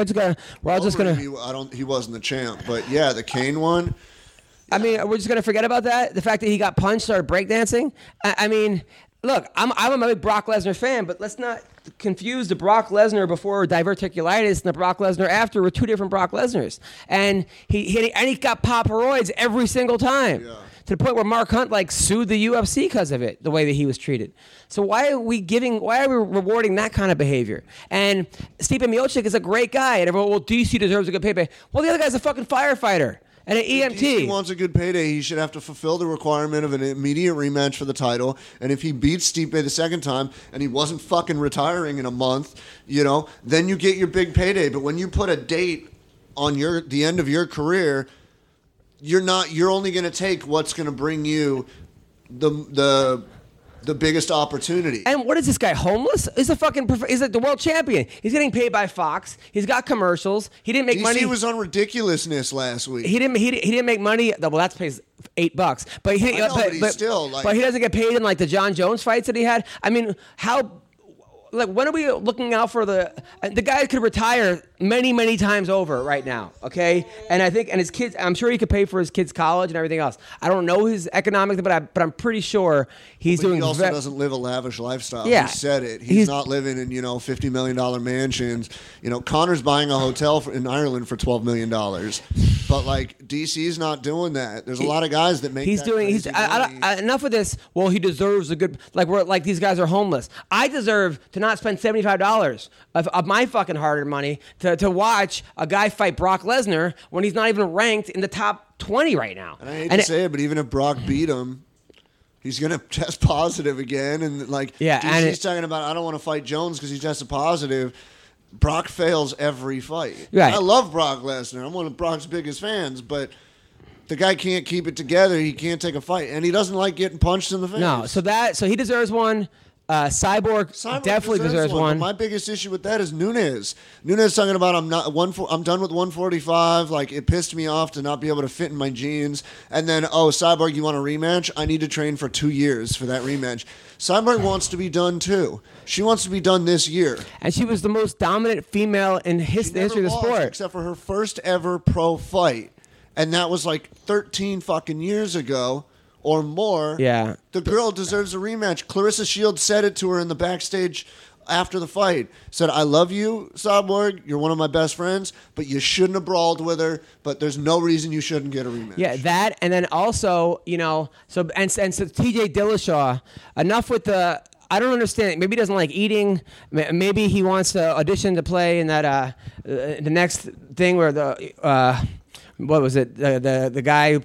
He wasn't the champ, but yeah, the Cain one. I mean, we're just gonna forget about that. The fact that he got punched, started breakdancing. I mean, look, I'm a big Brock Lesnar fan, but let's not confuse the Brock Lesnar before diverticulitis and the Brock Lesnar after were two different Brock Lesnars. And he got paparoids every single time. Yeah. To the point where Mark Hunt sued the UFC because of it, the way that he was treated. So why are we rewarding that kind of behavior? And Stipe Miocic is a great guy, and everyone, DC deserves a good payday. Well, the other guy's a fucking firefighter and an EMT. If DC wants a good payday, he should have to fulfill the requirement of an immediate rematch for the title. And if he beats Stipe the second time and he wasn't fucking retiring in a month, then you get your big payday. But when you put a date on the end of your career, you're only going to take what's going to bring you the biggest opportunity. And what is this guy, homeless? He's the world champion. He's getting paid by Fox. He's got commercials. He didn't make money. He was on Ridiculousness last week. He didn't make money. Well, that pays $8. But he doesn't get paid in the John Jones fights that he had. I mean, how? When are we looking out for the guy could retire many, many times over right now, okay? And I think, and his kids, I'm sure he could pay for his kids' college and everything else. I don't know his economics, but I'm pretty sure he's doing. He also doesn't live a lavish lifestyle. Yeah, he said it. He's not living in $50 million mansions. Connor's buying a hotel in Ireland for $12 million. But DC's not doing that. There's a lot of guys that make. Enough of this. Well, he deserves a good. These guys are homeless. I deserve to not spend $75 of my fucking hard-earned money to watch a guy fight Brock Lesnar when he's not even ranked in the top 20 right now. And I hate to say it, but even if Brock beat him, he's going to test positive again. And DC's talking about, I don't want to fight Jones because he tested positive. Brock fails every fight. Right. I love Brock Lesnar. I'm one of Brock's biggest fans, but the guy can't keep it together. He can't take a fight, and he doesn't like getting punched in the face. No, so he deserves one. Cyborg definitely deserves one. My biggest issue with that is Nunes. Nunes talking about I'm done with 145. It pissed me off to not be able to fit in my jeans. And then Cyborg, you want a rematch? I need to train for 2 years for that rematch. Cyborg wants to be done too. She wants to be done this year. And she was the most dominant female in the history of the sport, except for her first ever pro fight, and that was 13 fucking years ago. Or more. Yeah. The girl deserves a rematch. Clarissa Shields said it to her in the backstage after the fight. Said, I love you, Cyborg. You're one of my best friends, but you shouldn't have brawled with her. But there's no reason you shouldn't get a rematch. Yeah, that, and then also, so TJ Dillashaw, enough with the. I don't understand. Maybe he doesn't like eating. Maybe he wants to audition to play in that the next thing where what was it? The guy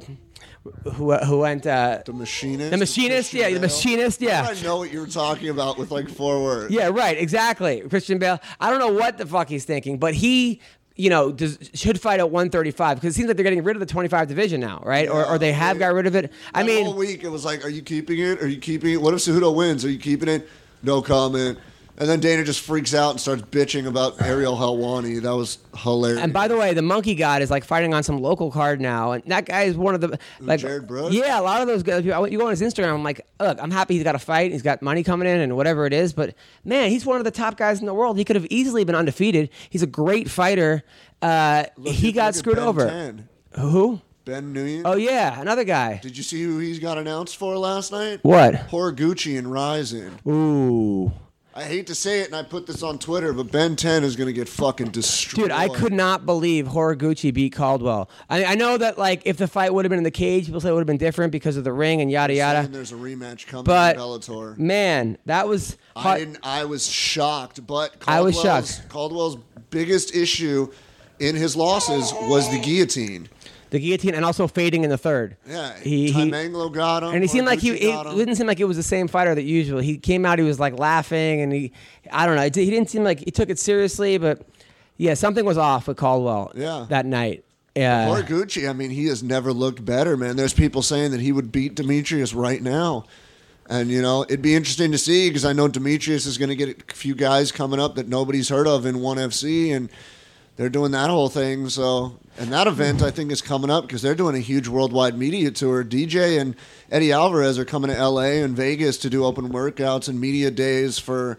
who went the machinist. The machinist, yeah, the machinist, yeah. I know what you were talking about with 4 words. Yeah, right, exactly. Christian Bale. I don't know what the fuck he's thinking, but he should fight at 135 because it seems like they're getting rid of the 25 division now, right? Yeah, or they have got rid of it. I mean, whole week it was are you keeping it? Are you keeping it? What if Cejudo wins? Are you keeping it? No comment. And then Dana just freaks out and starts bitching about Ariel Helwani. That was hilarious. And by the way, the Monkey God is like fighting on some local card now, and that guy is one of the like Jared Brooks? Yeah, a lot of those guys. You go on his Instagram. I'm like, look, I'm happy he's got a fight. He's got money coming in and whatever it is. But man, he's one of the top guys in the world. He could have easily been undefeated. He's a great fighter. He got screwed Ben over. 10. Who? Ben Nguyen. Oh yeah, another guy. Did you see who he's got announced for last night? What? Horiguchi and Ryzen. Ooh. I hate to say it, and I put this on Twitter, but Ben 10 is going to get fucking destroyed. Dude, I could not believe Horiguchi beat Caldwell. I know that like if the fight would have been in the cage, people say it would have been different because of the ring and yada yada. And there's a rematch coming But in Bellator. man, that was I was shocked, but I was shocked. Caldwell's biggest issue in his losses was the guillotine. the guillotine and also fading in the third. Yeah, he Manglo got him, and he seemed like Horiguchi it got him. didn't seem like it was the same fighter that usual. He came out, he was like laughing, and I don't know, he didn't seem like he took it seriously, but yeah, something was off with Caldwell. Yeah. That night. Yeah, Horiguchi, I mean, he has never looked better, man. There's people saying that he would beat Demetrius right now. And, you know, it'd be interesting to see because I know Demetrius is going to get a few guys coming up that nobody's heard of in 1FC, and they're doing that whole thing. So, and that event, I think, is coming up because they're doing a huge worldwide media tour. DJ and Eddie Alvarez are coming to L.A. and Vegas to do open workouts and media days for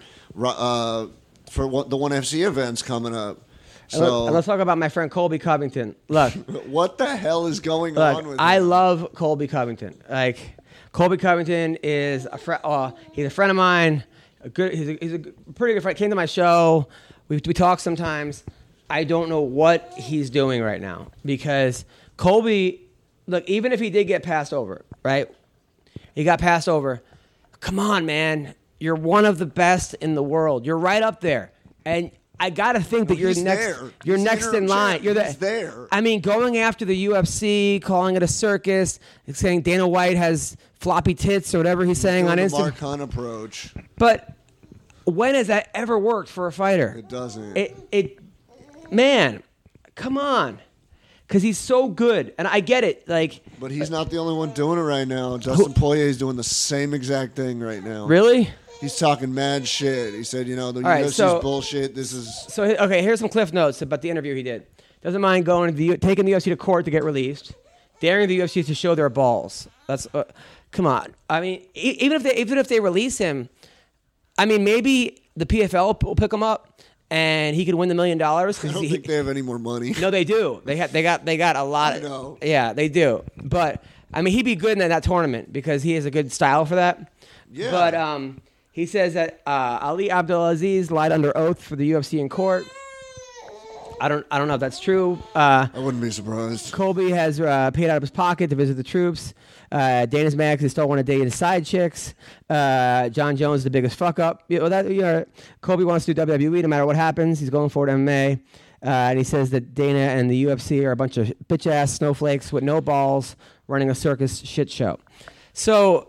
what the 1FC events coming up. So, let's talk about my friend Colby Covington. Look, what the hell is going on with I him? love Colby Covington. Like, Colby Covington is he's a friend of mine. He's a pretty good friend. Came to my show. We talk sometimes. I don't know what he's doing right now because Colby, look, even if he did get passed over, right? He got passed over. Come on, man. You're one of the best in the world. You're right up there. And I gotta think that you're next. There. You're He's next in line. You're He's there. I mean, going after the UFC, calling it a circus, saying Dana White has floppy tits or whatever he's saying on Doing the Instagram. Mark Hunt approach. But when has that ever worked for a fighter? It doesn't. Man, come on, because he's so good, and I get it. Like, But he's not the only one doing it right now. Justin Poirier is doing the same exact thing right now. really? He's talking mad shit. He said, you know, the right, UFC's so- bullshit. This is... So okay, here's some cliff notes about the interview he did. Doesn't mind taking the UFC to court to get released, daring the UFC to show their balls. That's come on. I mean, even if they release him, I mean maybe the PFL will pick him up and he could win the $1 million. I don't think they have any more money. No, they do. They got a lot. I know. Yeah, they do. But I mean, he'd be good in that tournament because he has a good style for that. Yeah. But he says that Ali Abdelaziz lied under oath for the UFC in court. I don't know if that's true. I wouldn't be surprised. Colby has paid out of his pocket to visit the troops. Dana's mad because he still want to date his side chicks. John Jones is the biggest fuck up. Colby wants to do WWE no matter what happens. He's going forward MMA. And he says that Dana and the UFC are a bunch of bitch-ass snowflakes with no balls running a circus shit show. So,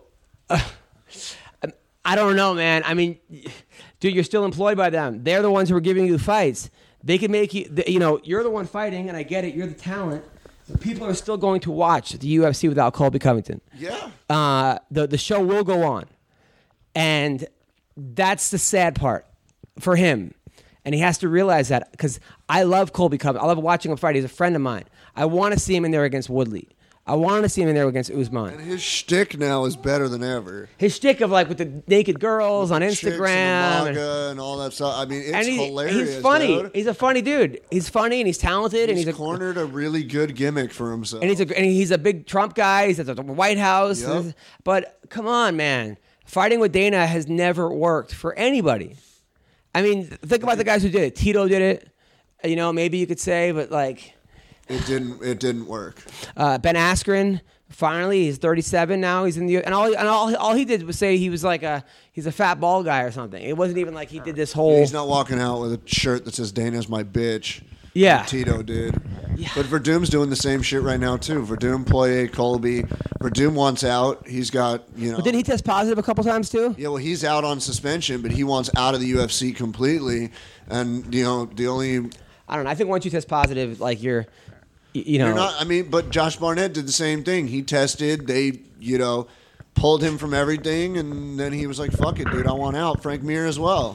I don't know, man. I mean, dude, you're still employed by them. They're the ones who are giving you fights. They can make you, you're the one fighting, and I get it. You're the talent. But people are still going to watch the UFC without Colby Covington. Yeah. The show will go on. And that's the sad part for him. And he has to realize that because I love Colby Covington. I love watching him fight. He's a friend of mine. I want to see him in there against Woodley. I wanted to see him in there against Usman. And his shtick now is better than ever. His shtick of like with the naked girls on Chicks Instagram. and the manga and all that stuff. I mean, it's hilarious. He's funny. Dude. He's a funny dude. He's funny and he's talented and He's cornered a really good gimmick for himself. and he's a big Trump guy. He's at the White House. Yep. But come on, man, fighting with Dana has never worked for anybody. I mean, think about the guys who did it. Tito did it. Maybe you could say, but like, it didn't work. Ben Askren. Finally, he's 37 now. He's in the and all he did was say he was like he's a fat bald guy or something. It wasn't even like he did this whole. He's not walking out with a shirt that says "Dana's my bitch." Yeah. like Tito did. Yeah. But Verdum's doing the same shit right now too. Verdum, Poirier, Colby. Verdum wants out. He's got But didn't he test positive a couple times too? Yeah, well, he's out on suspension, but he wants out of the UFC completely. And the only I don't know. I think once you test positive, like you're not. I mean, but Josh Barnett did the same thing. He tested. They pulled him from everything, and then he was like, "Fuck it, dude. I want out." Frank Mir as well.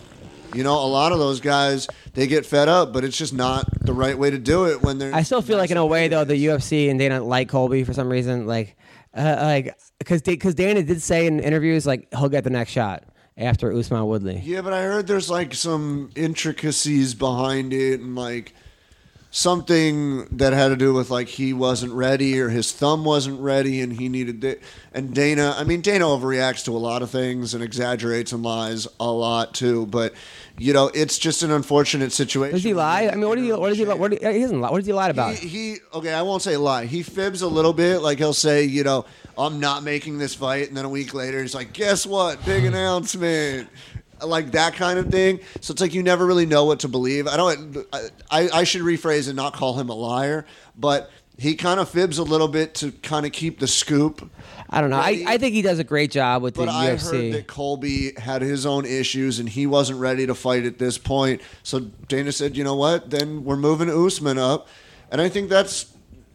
You know, a lot of those guys, they get fed up, but it's just not the right way to do it when they're. I still feel like in a way though the UFC and Dana like Colby for some reason, because Dana did say in interviews like he'll get the next shot after Usman Woodley. Yeah, but I heard there's like some intricacies behind it and like something that had to do with like he wasn't ready or his thumb wasn't ready and he needed it. And Dana overreacts to a lot of things and exaggerates and lies a lot too. But you know, it's just an unfortunate situation. Does he lie? I mean, what does he lie? He doesn't lie. What does he lie about? Okay, I won't say lie. He fibs a little bit. Like he'll say, you know, I'm not making this fight, and then a week later he's like, guess what? Big announcement. Like that kind of thing. So it's like you never really know what to believe. I should rephrase and not call him a liar, but he kind of fibs a little bit to kind of keep the scoop. I don't know. I think he does a great job with the UFC. But I heard that Colby had his own issues and he wasn't ready to fight at this point. So Dana said, you know what? Then we're moving Usman up. And I think that's,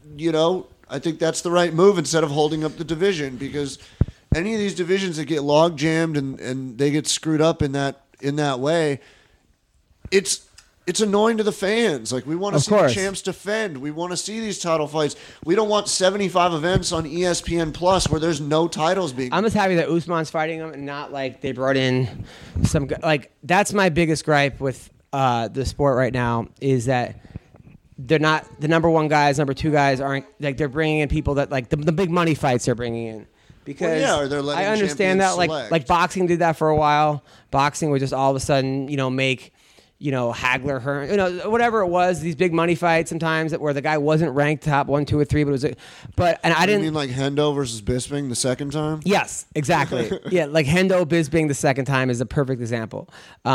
I think that's the right move instead of holding up the division, because any of these divisions that get log jammed and they get screwed up in that way, it's annoying to the fans. Like, we want to see the champs defend. We want to see these title fights. We don't want 75 events on ESPN Plus where there's no titles being. I'm just happy that Usman's fighting him and not like they brought in some. Like, that's my biggest gripe with the sport right now is that they're not the number one guys, number two guys aren't like they're bringing in people that like the big money fights they're bringing in. Because or they're letting I understand that like boxing did that for a while. Boxing would just all of a sudden make Hagler, Hearn, whatever it was, these big money fights sometimes where the guy wasn't ranked top 1, 2, or 3, but it was I didn't. You mean like Hendo versus Bisping the second time? Yes, exactly. Yeah, like Hendo Bisping the second time is a perfect example.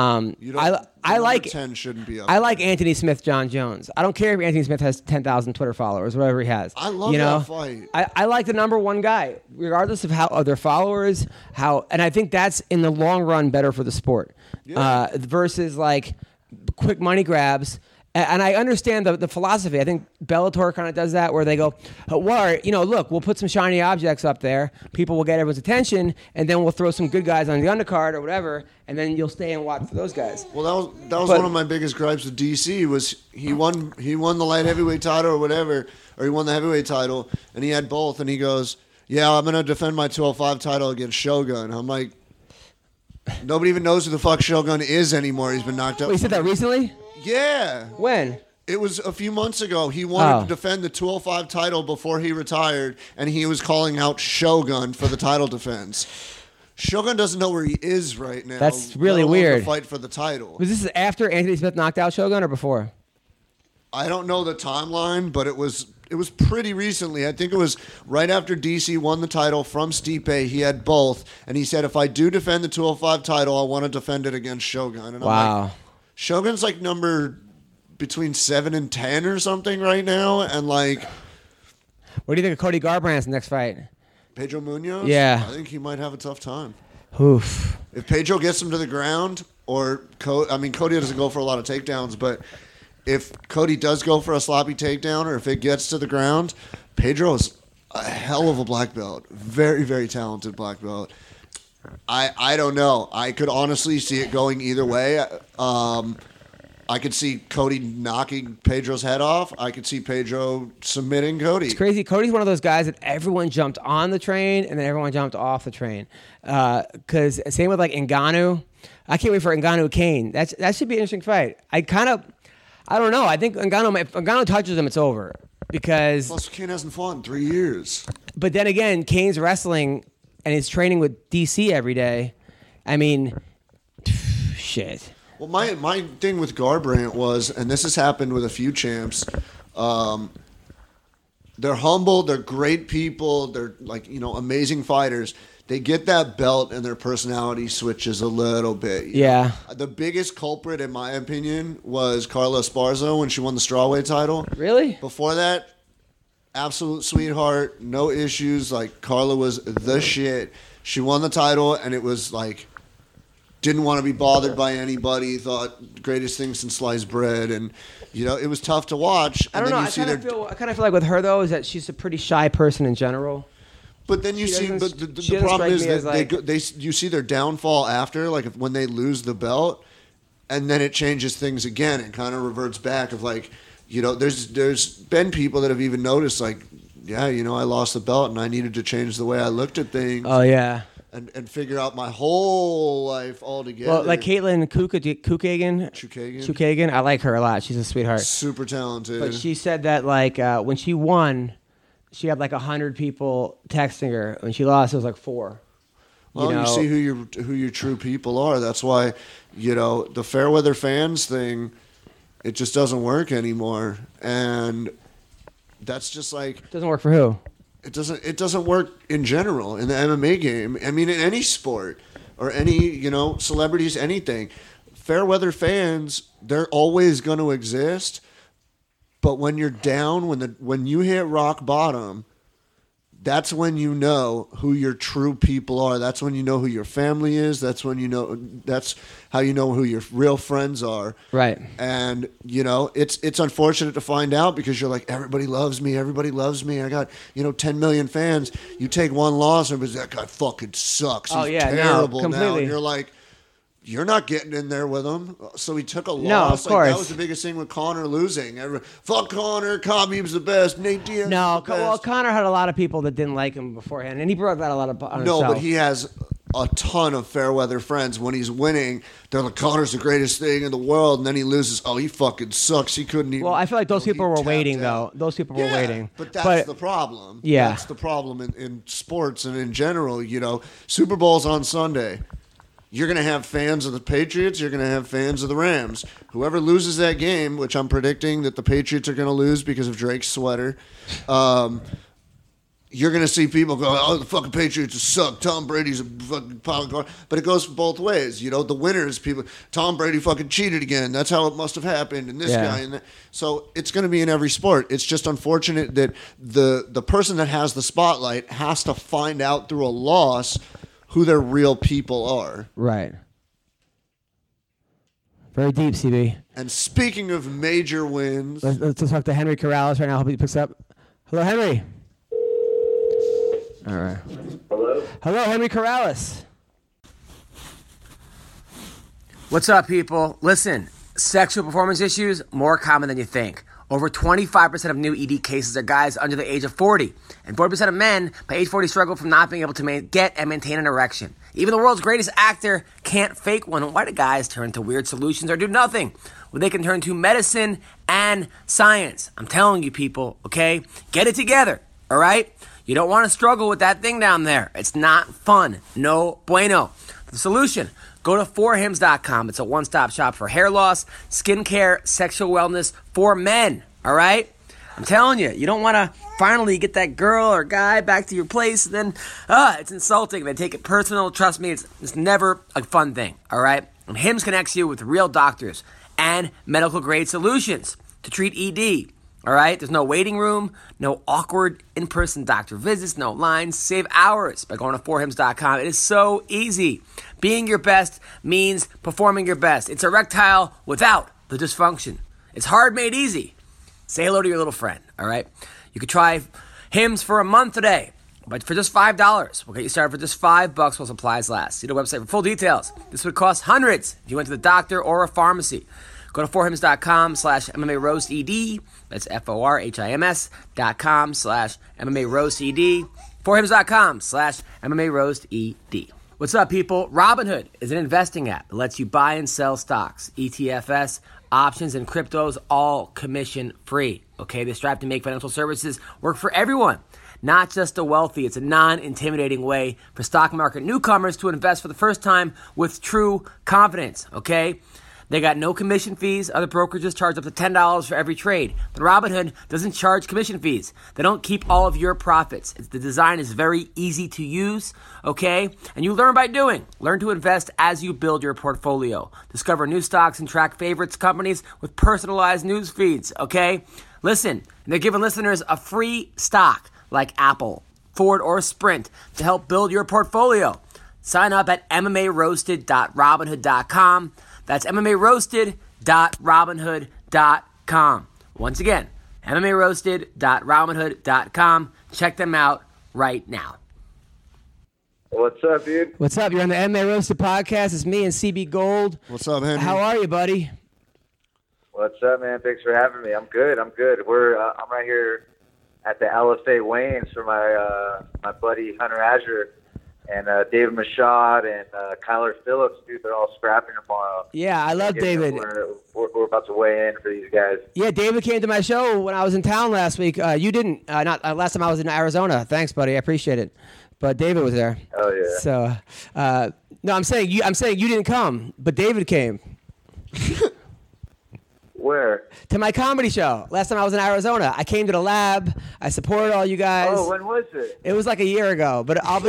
I like 10 shouldn't be up. I like Anthony Smith, John Jones. I don't care if Anthony Smith has 10,000 Twitter followers, whatever he has. I love that fight. I like the number one guy, regardless of how their followers, and I think that's in the long run better for the sport versus like quick money grabs. And I understand the philosophy. I think Bellator kind of does that where they go, look, we'll put some shiny objects up there. People will get everyone's attention, and then we'll throw some good guys on the undercard or whatever, and then you'll stay and watch for those guys. Well, that was one of my biggest gripes with DC was he won the light heavyweight title or whatever, or he won the heavyweight title, and he had both, and he goes, yeah, I'm going to defend my 205 title against Shogun. I'm like, nobody even knows who the fuck Shogun is anymore. He's been knocked out. Wait, you said that recently? Yeah. When? It was a few months ago. He wanted to defend the 205 title before he retired, and he was calling out Shogun for the title defense. Shogun doesn't know where he is right now. That's really weird. To fight for the title. Was this after Anthony Smith knocked out Shogun or before? I don't know the timeline, but it was pretty recently. I think it was right after DC won the title from Stipe. He had both, and he said, if I do defend the 205 title, I want to defend it against Shogun. And wow. I'm like, Shogun's like number between 7 and 10 or something right now, and like. What do you think of Cody Garbrandt's next fight? Pedro Munoz? Yeah. I think he might have a tough time. Oof. If Pedro gets him to the ground, Cody doesn't go for a lot of takedowns, but if Cody does go for a sloppy takedown, or if it gets to the ground, Pedro's a hell of a black belt. Very, very talented black belt. I don't know. I could honestly see it going either way. I could see Cody knocking Pedro's head off. I could see Pedro submitting Cody. It's crazy. Cody's one of those guys that everyone jumped on the train and then everyone jumped off the train. Because same with like Ngannou. I can't wait for Ngannou Kane. That should be an interesting fight. I don't know. I think if Ngannou touches him, it's over. Because plus Kane hasn't fought in 3 years. But then again, Kane's wrestling and he's training with DC every day. I mean, shit. Well, my thing with Garbrandt was, and this has happened with a few champs, they're humble, they're great people, they're like, amazing fighters. They get that belt and their personality switches a little bit. Yeah. The biggest culprit, in my opinion, was Carla Esparza when she won the strawweight title. Really? Before that, absolute sweetheart, no issues. Like, Carla was the shit. She won the title, and it was like, didn't want to be bothered by anybody, thought greatest thing since sliced bread, and it was tough to watch. I don't know. I kind of feel like with her though is that she's a pretty shy person in general. But then you see, the problem is that you see their downfall after, like when they lose the belt, and then it changes things again and kind of reverts back of like, you know, there's been people that have even noticed like, yeah, you know, I lost the belt and I needed to change the way I looked at things. Oh yeah. And figure out my whole life altogether. Well, like Caitlin Chukagian, I like her a lot. She's a sweetheart. Super talented. But she said that like when she won, she had like 100 people texting her. When she lost, it was like 4. Well, you see who your true people are. That's why, you know, the Fairweather fans thing, it just doesn't work anymore. And that's just like... It doesn't work for who? It doesn't work in general in the MMA game. I mean, in any sport or any, you know, celebrities, anything. Fairweather fans, they're always going to exist. But when you're down, when you hit rock bottom, that's when you know who your true people are. That's when you know who your family is. That's when you know. That's how you know who your real friends are. Right. And you know, it's unfortunate to find out because you're like, everybody loves me. Everybody loves me. I got 10 million fans. You take one loss, and that guy fucking sucks. He's terrible completely. now. And you're like, you're not getting in there with him. So he took a loss. No, of course. That was the biggest thing with Conor losing. Fuck Conor. Khabib's the best. Nate Diaz. No, the best. well, Conor had a lot of people that didn't like him beforehand, and he brought that a lot of on No, himself. but he has a ton of Fairweather friends. When he's winning, they're like, Conor's the greatest thing in the world. And then he loses. Oh, he fucking sucks. He couldn't even. Well, I feel like those people were waiting, out. though. Those people were waiting. But that's the problem. Yeah. That's the problem in sports and in general. You know, Super Bowl's on Sunday. You're going to have fans of the Patriots. You're going to have fans of the Rams. Whoever loses that game, which I'm predicting that the Patriots are going to lose because of Drake's sweater, you're going to see people go, oh, the fucking Patriots suck. Tom Brady's a fucking pile of garbage. But it goes both ways. You know, the winners, people, Tom Brady fucking cheated again. That's how it must have happened. And this guy. And that. So it's going to be in every sport. It's just unfortunate that the person that has the spotlight has to find out through a loss who their real people are. Right. Very deep, CB. And speaking of major wins... Let's talk to Henry Corrales right now. Hope he picks up. Hello, Henry. All right. Hello, Henry Corrales. What's up, people? Listen, sexual performance issues, more common than you think. Over 25% of new ED cases are guys under the age of 40. And 40% of men by age 40 struggle from not being able to get and maintain an erection. Even the world's greatest actor can't fake one. Why do guys turn to weird solutions or do nothing? Well, they can turn to medicine and science. I'm telling you, people, okay? Get it together, all right? You don't want to struggle with that thing down there. It's not fun. No bueno. The solution: go to forhims.com. It's a one-stop shop for hair loss, skincare, sexual wellness for men, all right? I'm telling you, you don't want to finally get that girl or guy back to your place, and then it's insulting. They take it personal. Trust me, it's never a fun thing, all right? And Hims connects you with real doctors and medical-grade solutions to treat ED. All right, there's no waiting room, no awkward in-person doctor visits, no lines. Save hours by going to forhims.com. It is so easy. Being your best means performing your best. It's erectile without the dysfunction. It's hard made easy. Say hello to your little friend, all right? You could try Hims for a month today, but for just $5. We'll get you started for just $5 while supplies last. See the website for full details. This would cost hundreds if you went to the doctor or a pharmacy. Go to forhims.com/MMA Roast ED. That's FORHIMS.com/MMA Roast ED. Forhims.com/MMA Roast ED. What's up, people? Robinhood is an investing app that lets you buy and sell stocks, ETFs, options, and cryptos, all commission free. Okay, they strive to make financial services work for everyone, not just the wealthy. It's a non-intimidating way for stock market newcomers to invest for the first time with true confidence. Okay. They got no commission fees. Other brokerages charge up to $10 for every trade. But Robinhood doesn't charge commission fees. They don't keep all of your profits. The design is very easy to use, okay? And you learn by doing. Learn to invest as you build your portfolio. Discover new stocks and track favorites companies with personalized news feeds, okay? Listen, they're giving listeners a free stock like Apple, Ford, or Sprint to help build your portfolio. Sign up at MMAroasted.robinhood.com. That's MMAroasted.robinhood.com. Once again, MMAroasted.robinhood.com. Check them out right now. What's up, dude? What's up? You're on the MMA Roasted podcast. It's me and CB Gold. What's up, Henry? How are you, buddy? What's up, man? Thanks for having me. I'm good. I'm right here at the LFA weigh-ins for my buddy Hunter Azure and David Machad and Kyler Phillips, dude. They're all scrapping tomorrow. Yeah, I love David. We're about to weigh in for these guys. Yeah, David came to my show when I was in town last week. You didn't. Not last time I was in Arizona. Thanks, buddy. I appreciate it. But David was there. Oh yeah. So, no, I'm saying you didn't come, but David came. Where? To my comedy show. Last time I was in Arizona, I came to the lab. I supported all you guys. Oh, when was it? It was like a year ago, but I'll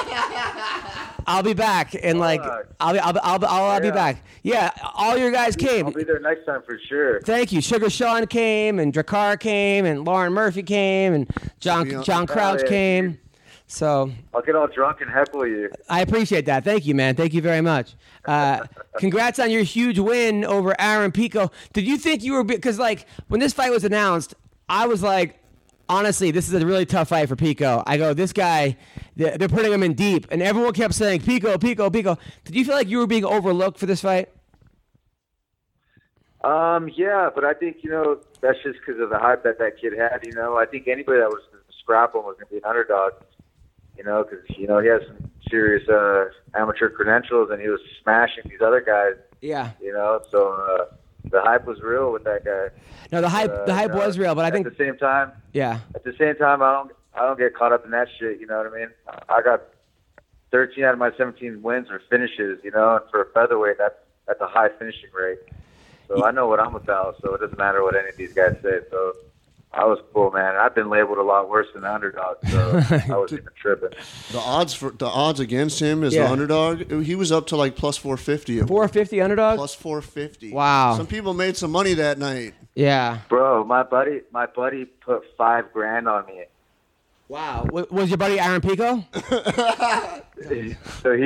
be back and like I'll be back. Yeah, all your guys came. I'll be there next time for sure. Thank you. Sugar Sean came and Drakkar came and Lauren Murphy came and John Crouch came. So I'll get all drunk and heckle you. I appreciate that. Thank you, man. Thank you very much. Congrats on your huge win over Aaron Pico. Did you think you were – because, like, when this fight was announced, I was like, honestly, this is a really tough fight for Pico. I go, this guy, they're putting him in deep. And everyone kept saying, Pico, Pico, Pico. Did you feel like you were being overlooked for this fight? Yeah, but I think, that's just because of the hype that kid had, I think anybody that was going to scrap him was going to be an underdog. Because, he has some serious amateur credentials, and he was smashing these other guys. Yeah. So the hype was real with that guy. No, the hype was real, but I think at the same time, yeah. At the same time, I don't get caught up in that shit. You know what I mean? I got 13 out of my 17 wins or finishes. And for a featherweight, that's a high finishing rate. So I know what I'm about. So it doesn't matter what any of these guys say. So. I was cool, man. I've been labeled a lot worse than the underdog, so I wasn't even tripping. The odds against him as the underdog, he was up to like plus 450. 450 underdog? Plus 450. Wow. Some people made some money that night. Yeah. Bro, my buddy put $5,000 on me. Wow. Was your buddy Aaron Pico? So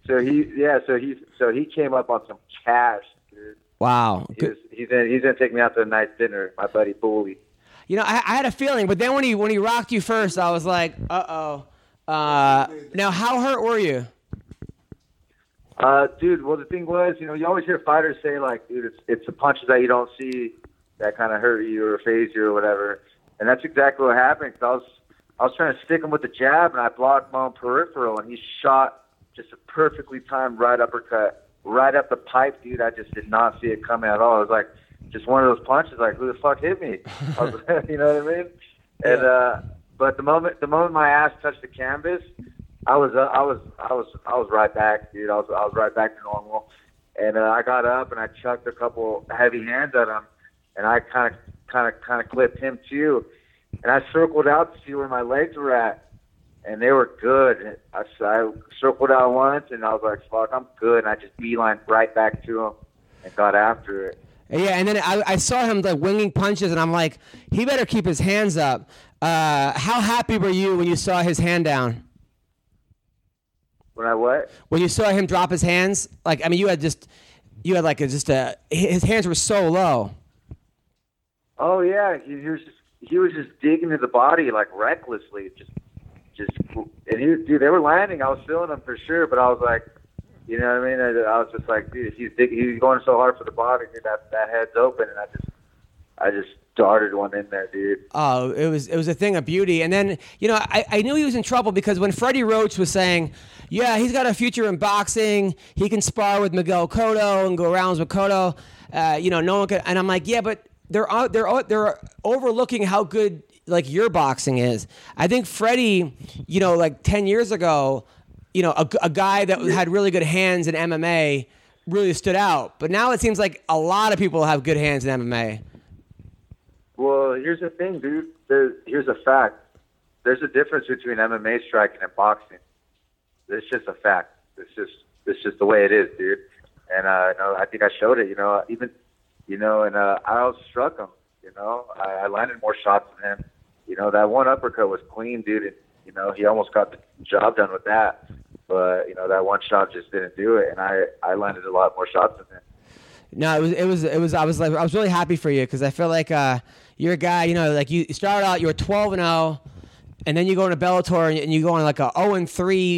he came up on some cash, dude. Wow. He's gonna take me out to a nice dinner, my buddy Bully. I had a feeling, but then when he rocked you first, I was like, uh-oh. Now, how hurt were you? Dude, well, the thing was, you always hear fighters say, like, dude, it's the punches that you don't see that kind of hurt you or phase you or whatever. And that's exactly what happened. Cause I was trying to stick him with the jab, and I blocked my own peripheral, and he shot just a perfectly timed right uppercut right up the pipe, dude. I just did not see it coming at all. It was like, just one of those punches, like, who the fuck hit me? You know what I mean? And but the moment my ass touched the canvas, I was right back, dude. I was right back to normal. And I got up and I chucked a couple heavy hands at him, and I kind of clipped him too. And I circled out to see where my legs were at, and they were good. I circled out once, and I was like, fuck, I'm good. And I just beelined right back to him and got after it. Yeah, and then I saw him like winging punches, and I'm like, he better keep his hands up. How happy were you when you saw his hand down? When I what? When you saw him drop his hands, like, I mean, his hands were so low. Oh yeah, he was just digging to the body like recklessly, and they were landing. I was feeling them for sure, but I was like. You know what I mean? I was just like, dude, he's going so hard for the body, dude. That head's open, and I just darted one in there, dude. Oh, it was a thing of beauty. And then, I knew he was in trouble because when Freddie Roach was saying, yeah, he's got a future in boxing, he can spar with Miguel Cotto and go rounds with Cotto, no one can. And I'm like, yeah, but they're overlooking how good like your boxing is. I think Freddie, like 10 years ago. A guy that had really good hands in MMA really stood out. But now it seems like a lot of people have good hands in MMA. Well, here's the thing, dude. Here's a fact. There's a difference between MMA striking and boxing. It's just a fact. It's just the way it is, dude. And I think I showed it. And I outstruck him. I landed more shots than him. That one uppercut was clean, dude. And, he almost got the job done with that. But, that one shot just didn't do it, and I landed a lot more shots than him. No, it was. I was really happy for you because I feel like you're a guy. Like you started out, you were 12-0, and then you go into Bellator and you go on like a 0-3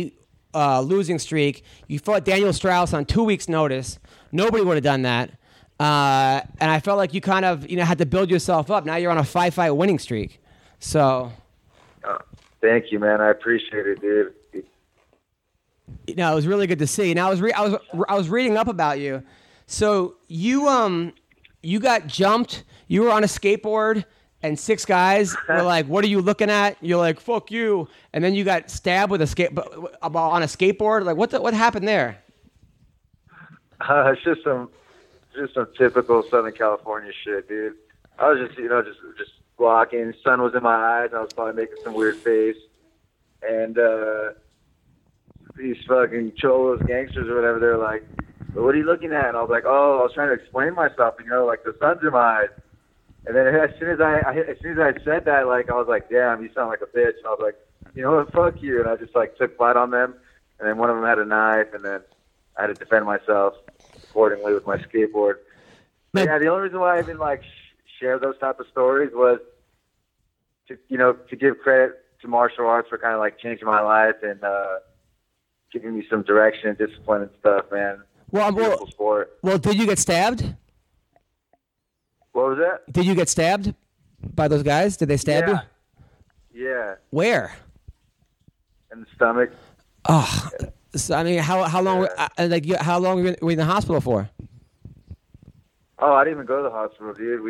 losing streak. You fought Daniel Strauss on 2 weeks' notice. Nobody would have done that. And I felt like you kind of had to build yourself up. Now you're on a 5-fight winning streak. So. Thank you, man. I appreciate it, dude. It was really good to see. Now I was reading up about you. So you got jumped. You were on a skateboard, and 6 guys were like, "What are you looking at?" You're like, "Fuck you!" And then you got stabbed with on a skateboard. Like, what happened there? It's just some typical Southern California shit, dude. I was just walking. Sun was in my eyes. I was probably making some weird face, and these fucking cholos, gangsters or whatever, they're like, "What are you looking at?" And I was like, "Oh, I was trying to explain myself, like the sun's in my eyes." And then as soon as I said that, like, I was like, "Damn, you sound like a bitch." And I was like, "You know what? Fuck you." And I just like took flight on them. And then one of them had a knife, and then I had to defend myself accordingly with my skateboard. But yeah, the only reason why I even like share those type of stories was to give credit to martial arts for kind of like changing my life and giving me some direction and discipline and stuff, man. Beautiful sport. Well, did you get stabbed? What was that? Did you get stabbed by those guys? Did they stab you? Yeah. Where? In the stomach. Oh, so, I mean, how long? Yeah. How long were you in the hospital for? Oh, I didn't even go to the hospital, dude.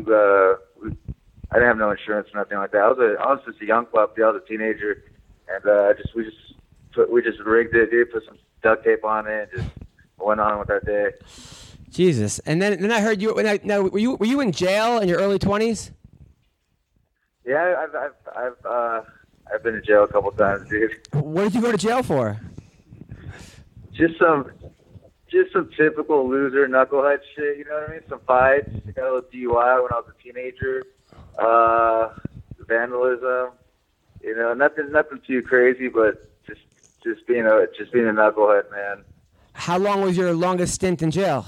I didn't have no insurance or nothing like that. I was just a young puppy. I was a teenager, and we just rigged it, dude. Put some duct tape on it, and just went on with our day. Jesus. And then I heard you. Now, were you in jail in your early 20s? Yeah, I've been in jail a couple times, dude. What did you go to jail for? Just some typical loser knucklehead shit. You know what I mean? Some fights. I got a little DUI when I was a teenager. Vandalism. Nothing too crazy, but just being a knucklehead, man. How long was your longest stint in jail?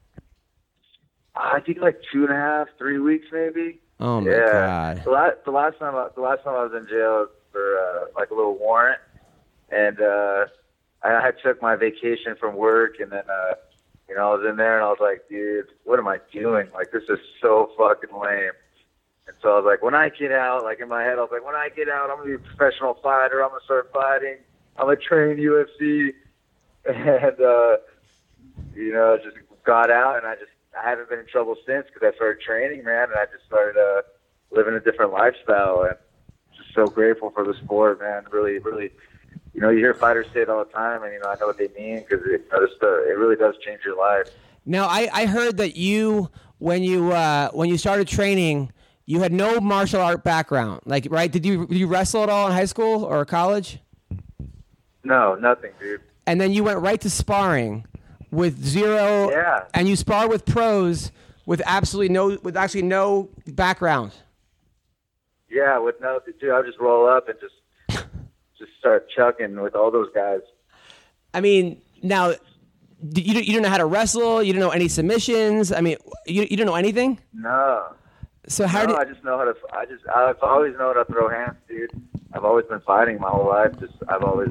I think like 2.5, 3 weeks maybe. Oh my God! The last time I was in jail for like a little warrant, and I took my vacation from work, and then I was in there, and I was like, dude, what am I doing? Like, this is so fucking lame. And so I was like, when I get out, like in my head, I was like, when I get out, I'm gonna be a professional fighter. I'm gonna start fighting. I'm gonna train UFC, and just got out, and I haven't been in trouble since because I started training, man, and I just started living a different lifestyle, and just so grateful for the sport, man. Really, really, you hear fighters say it all the time, and I know what they mean because it really does change your life. Now, I heard that when you started training, you had no martial art background, like, right? Did you wrestle at all in high school or college? No, nothing, dude. And then you went right to sparring with zero. Yeah. And you sparred with pros with actually no background. Yeah, dude, I would just roll up and just start chucking with all those guys. I mean, now you don't know how to wrestle. You don't know any submissions. I mean, you don't know anything. No. So I just know how to. I've always known how to throw hands, dude. I've always been fighting my whole life. I've always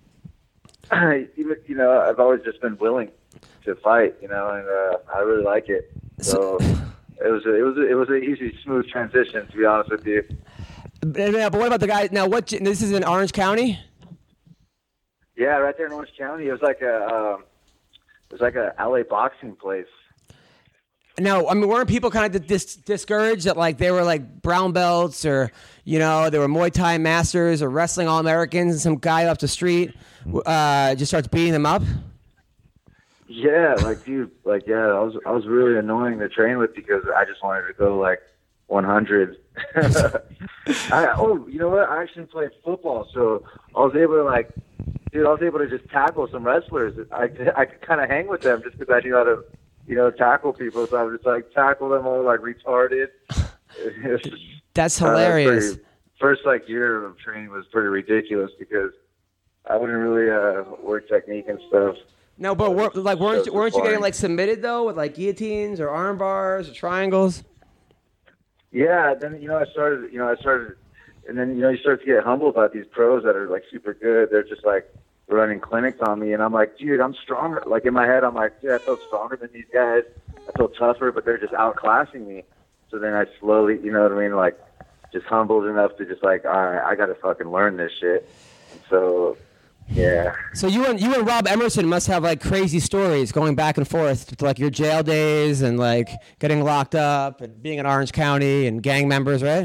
just been willing to fight, and I really like it. So it was an easy, smooth transition, to be honest with you. But what about the guy? Now, this is in Orange County? Yeah, right there in Orange County. It was like a LA boxing place. Now, I mean, weren't people kind of discouraged that like they were like brown belts or they were Muay Thai masters or wrestling All-Americans and some guy off the street just starts beating them up? Yeah, dude, I was really annoying to train with because I just wanted to go like 100. You know what? I actually played football, so I was able to just tackle some wrestlers. I could kind of hang with them just because I knew how to, tackle people. So I would just like tackle them all like retarded. That's hilarious. First year of training was pretty ridiculous because I wouldn't really work technique and stuff. No, but weren't you getting like submitted though with like guillotines or arm bars or triangles? Yeah, then I started, and then you start to get humbled about these pros that are like super good. They're just like running clinics on me, and I'm like, dude, I'm stronger. Like in my head, I'm like, dude, I feel stronger than these guys. I feel tougher, but they're just outclassing me. So then I slowly, you know what I mean, like just humbled enough to just like, all right, I gotta fucking learn this shit. So yeah. So you and Rob Emerson must have like crazy stories going back and forth to like your jail days and like getting locked up and being in Orange County and gang members, right?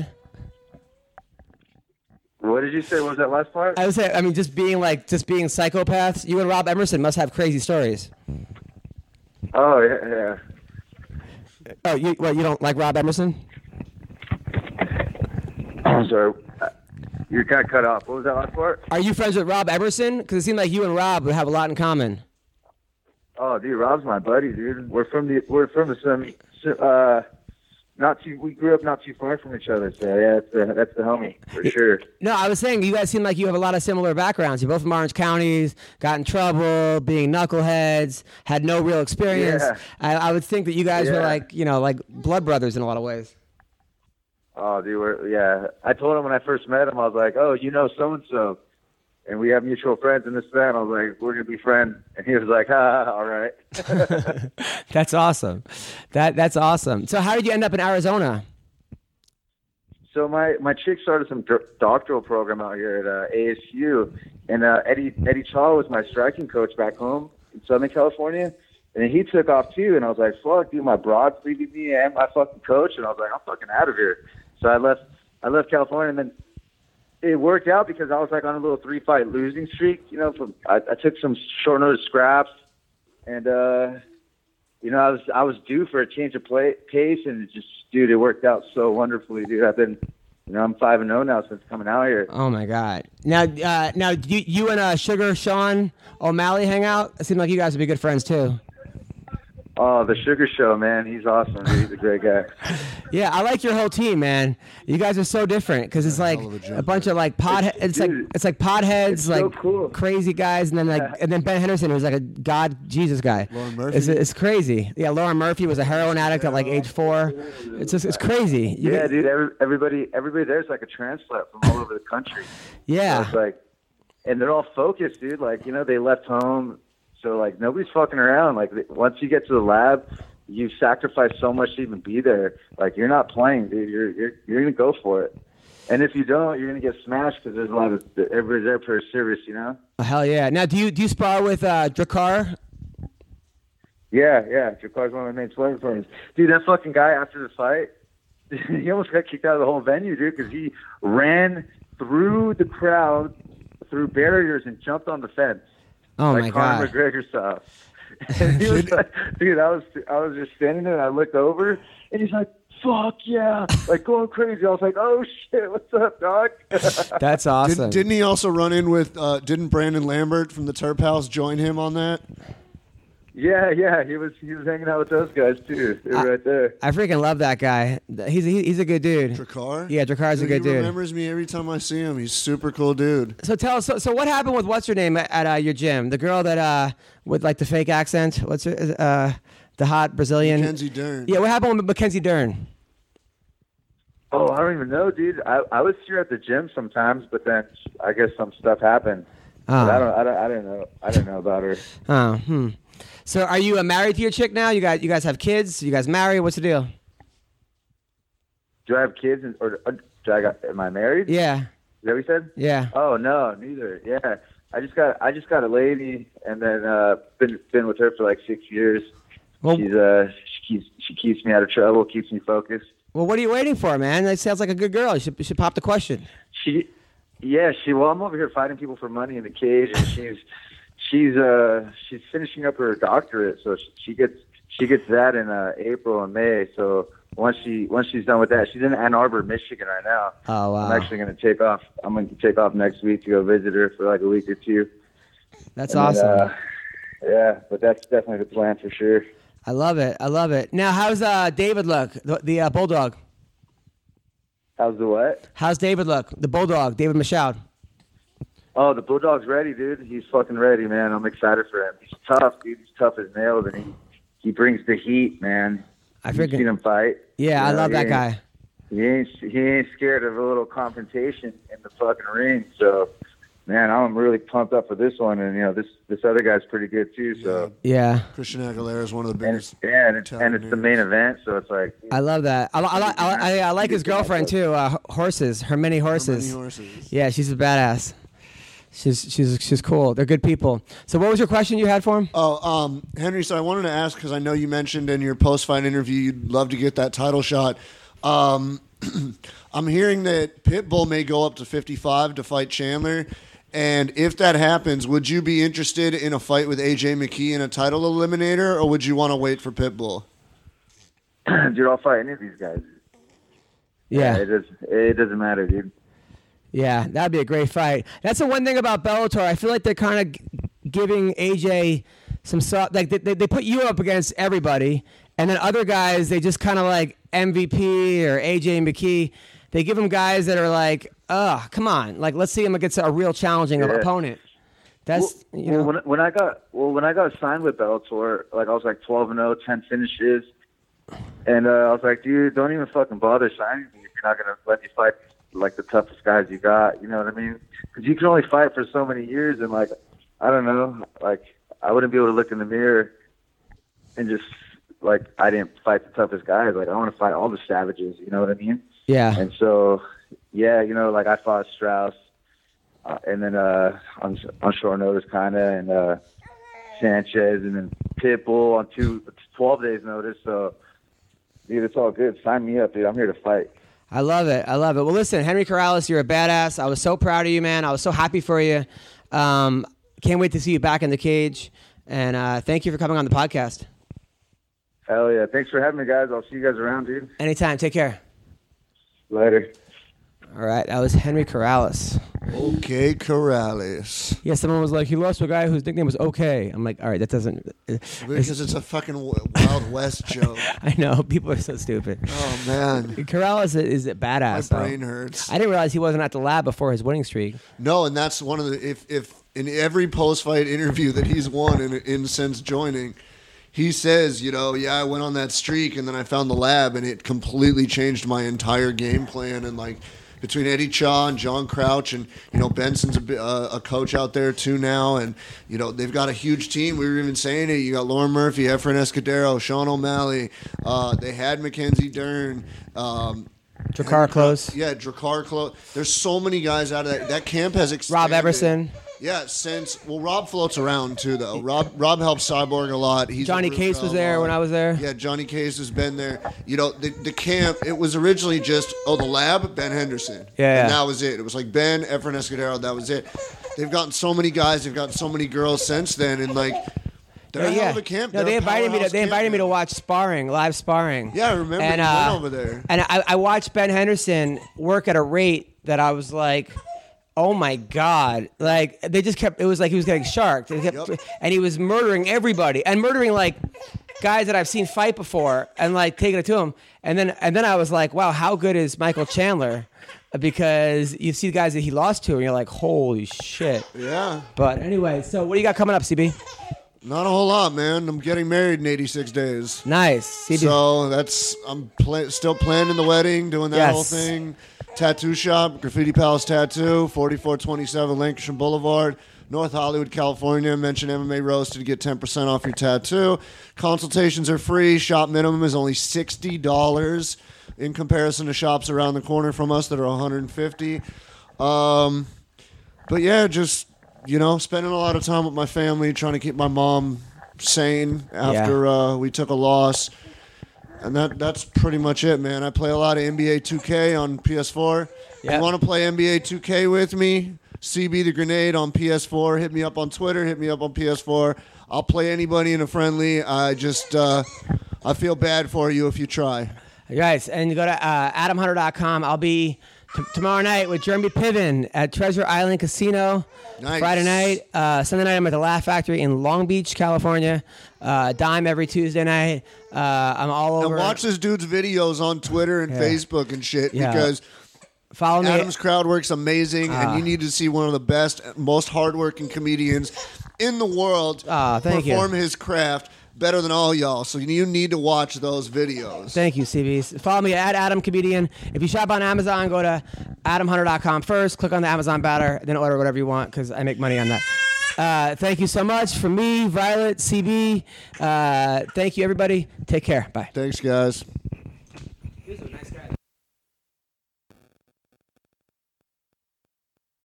What did you say? What was that last part? I would say, I mean, just being psychopaths. You and Rob Emerson must have crazy stories. Oh yeah. Oh, you don't like Rob Emerson? I'm sorry. You're kind of cut off. What was that last part? Are you friends with Rob Emerson? Because it seemed like you and Rob would have a lot in common. Oh, dude, Rob's my buddy, dude. We grew up not too far from each other, so yeah, that's the homie for sure. No, I was saying you guys seem like you have a lot of similar backgrounds. You're both from Orange counties, got in trouble, being knuckleheads, had no real experience. Yeah. I would think that you guys were like blood brothers in a lot of ways. Oh, dude, I told him when I first met him, I was like, oh, you know so-and-so, and we have mutual friends in this band. I was like, we're going to be friends. And he was like, all right. That's awesome. That's awesome. So how did you end up in Arizona? So my chick started some doctoral program out here at ASU, and Eddie Chaw was my striking coach back home in Southern California. And he took off too, and I was like, fuck, dude, my broad's leaving me and my fucking coach. And I was like, I'm fucking out of here. So I left California, and then it worked out because I was like on a little 3-fight losing streak. You know, I took some short notice scraps, and you know, I was due for a change of pace, and it just, dude, it worked out so wonderfully, dude. I'm 5-0 now since coming out here. Oh my God! Now, you and Sugar Sean O'Malley hang out. It seems like you guys would be good friends too. Oh, the Sugar Show, man. He's awesome. Dude. He's a great guy. Yeah, I like your whole team, man. You guys are so different because it's like a bunch of like it's like potheads, like so cool. Crazy guys, and then and then Ben Henderson, who's like a God Jesus guy. Lauren Murphy. It's crazy. Yeah, Lauren Murphy was a heroin addict at like age 4. It's crazy. Dude. Everybody there's like a transplant from all over the country. Yeah. So it's like, and they're all focused, dude. Like, you know, they left home. So, like, nobody's fucking around. Like, once you get to the lab, you sacrifice so much to even be there. Like, you're not playing, dude. You're going to go for it. And if you don't, you're going to get smashed because there's a lot of – everybody's there for a service, you know? Oh, hell yeah. Now, do you spar with Drakkar? Yeah. Drakar's one of my main sparring partners. Dude, that fucking guy after the fight, he almost got kicked out of the whole venue, dude, because he ran through the crowd, through barriers, and jumped on the fence. Oh like my Conor God! McGregor style. And he was like, dude, I was just standing there, and I looked over, and he's like, "Fuck yeah!" Like going crazy. I was like, "Oh shit, what's up, dog?" That's awesome. Didn't he also run in with? Didn't Brandon Lambert from the Terp House join him on that? Yeah, he was hanging out with those guys too. They were right there. I freaking love that guy. He's a good dude. Drakkar? Yeah, Drakkar's a good dude. He remembers me every time I see him. He's super cool dude. So tell us, so what happened with what's her name at your gym? The girl that with like the fake accent. What's her the hot Brazilian? Mackenzie Dern. Yeah, what happened with Mackenzie Dern? Oh, I don't even know, dude. I would see her at the gym sometimes, but then I guess some stuff happened. Oh. But I don't know. I don't know about her. Oh, So are you married to your chick now? You guys have kids? You guys married? What's the deal? Do I have kids, am I married? Yeah. Is that what you said? Yeah. Oh no, neither. Yeah, I just got a lady, and then been with her for like 6 years. Well, she keeps me out of trouble, keeps me focused. Well, what are you waiting for, man? That sounds like a good girl. You should pop the question. Well, I'm over here fighting people for money in the cage, and she's finishing up her doctorate, so she gets that in April and May. So once she's done with that, she's in Ann Arbor, Michigan right now. Oh wow! I'm actually going to take off. I'm going to take off next week to go visit her for like a week or two. That's awesome. Yeah, but that's definitely the plan for sure. I love it. Now, how's David look? The bulldog. How's the what? How's David look? The bulldog, David Michaud. Oh, the bulldog's ready, dude. He's fucking ready, man. I'm excited for him. He's tough, dude. He's tough as nails, and he brings the heat, man. You've seen him fight. Yeah, I love that guy. He ain't scared of a little confrontation in the fucking ring. So man, I'm really pumped up for this one, and this other guy's pretty good too. So Yeah. Christian Aguilera is one of the and biggest. it's the main event, so it's like I love that. I like his girlfriend too. Horses, her many horses. Many horses. Yeah, she's a badass. She's cool. They're good people. So what was your question you had for him? Oh, Henry, so I wanted to ask, because I know you mentioned in your post-fight interview you'd love to get that title shot. I'm hearing that Pitbull may go up to 55 to fight Chandler. And if that happens, would you be interested in a fight with AJ McKee in a title eliminator, or would you want to wait for Pitbull? dude, I'll fight any of these guys. Yeah. It doesn't matter, dude. Yeah, that'd be a great fight. That's the one thing about Bellator. I feel like they're kind of giving AJ some like they put you up against everybody, and then other guys they just kind of like MVP or AJ McKee. They give them guys that are like, come on, like let's see him against a real challenging opponent. That's when I got signed with Bellator, like I was like 12-0, 10 finishes, and I was like, dude, don't even fucking bother signing me if you're not gonna let me fight like the toughest guys you got. You know what I mean? Because you can only fight for so many years, and like I don't know, like I wouldn't be able to look in the mirror and just like I didn't fight the toughest guys. Like I want to fight all the savages. You know what I mean? Yeah. And so, yeah, like I fought Strauss, and then on short notice, kind of, and Sanchez, and then Pitbull on 12 days notice. So, dude, it's all good. Sign me up, dude. I'm here to fight. I love it. Well, listen, Henry Corrales, you're a badass. I was so proud of you, man. I was so happy for you. Can't wait to see you back in the cage. And thank you for coming on the podcast. Hell yeah. Thanks for having me, guys. I'll see you guys around, dude. Anytime. Take care. Later. All right. That was Henry Corrales. Okay, Corrales. Yeah, someone was like, he lost to a guy whose nickname was OK. I'm like, all right, that doesn't... Because it's a fucking Wild West joke. I know. People are so stupid. Oh, man. Corrales is a badass. My brain hurts. I didn't realize he wasn't at the lab before his winning streak. No, and that's one of the... If in every post-fight interview that he's won in since joining, he says, I went on that streak and then I found the lab and it completely changed my entire game plan. And like between Eddie Cha and John Crouch and, Benson's a coach out there too now. And, they've got a huge team. We were even saying it. You got Lauren Murphy, Efren Escudero, Sean O'Malley. They had Mackenzie Dern. Drakkar Close. Yeah, Drakkar Close. There's so many guys out of that. That camp has expanded. Rob Everson. Yeah, Rob floats around too, though. Rob helps Cyborg a lot. Johnny Case was there when I was there. Yeah, Johnny Case has been there. The camp, it was originally just, the lab, Ben Henderson. Yeah. And that was it. It was like Ben, Efren Escudero, that was it. They've gotten so many guys, they've gotten so many girls since then, and like, they're a hell of a camp. No, they invited me to watch live sparring. Yeah, I remember you went over there. And I watched Ben Henderson work at a rate that I was like, oh my God. Like it was like he was getting sharked. And he was murdering everybody and murdering like guys that I've seen fight before and like taking it to him. And then I was like, wow, how good is Michael Chandler? Because you see guys that he lost to and you're like, holy shit. Yeah. But anyway, so what do you got coming up, CB? Not a whole lot, man. I'm getting married in 86 days. Nice. CB. So I'm still planning the wedding, doing that whole thing. Tattoo shop, Graffiti Palace Tattoo, 4427 Lancashire Boulevard, North Hollywood, California. Mention MMA Roasted to get 10% off your tattoo. Consultations are free. Shop minimum is only $60 in comparison to shops around the corner from us that are $150. But yeah, just, spending a lot of time with my family, trying to keep my mom sane after we took a loss. And that's pretty much it, man. I play a lot of NBA 2K on PS4. Yep. If you want to play NBA 2K with me, CB the Grenade on PS4. Hit me up on Twitter. Hit me up on PS4. I'll play anybody in a friendly. I just I feel bad for you if you try. Guys, and you go to adamhunter.com. I'll be tomorrow night with Jeremy Piven at Treasure Island Casino. Nice. Friday night. Sunday night, I'm at the Laugh Factory in Long Beach, California. Dime every Tuesday night. I'm all over. And watch this dude's videos on Twitter and Facebook and shit because follow me. Adam's crowd work's amazing, and you need to see one of the best, most hardworking comedians in the world perform his craft. better than all y'all. So you need to watch those videos. Thank you, CBs. Follow me at Adam Comedian. If you shop on Amazon, go to adamhunter.com first. Click on the Amazon banner, then order whatever you want because I make money on that. Thank you so much. From me, Violet, CB. Thank you, everybody. Take care. Bye. Thanks, guys.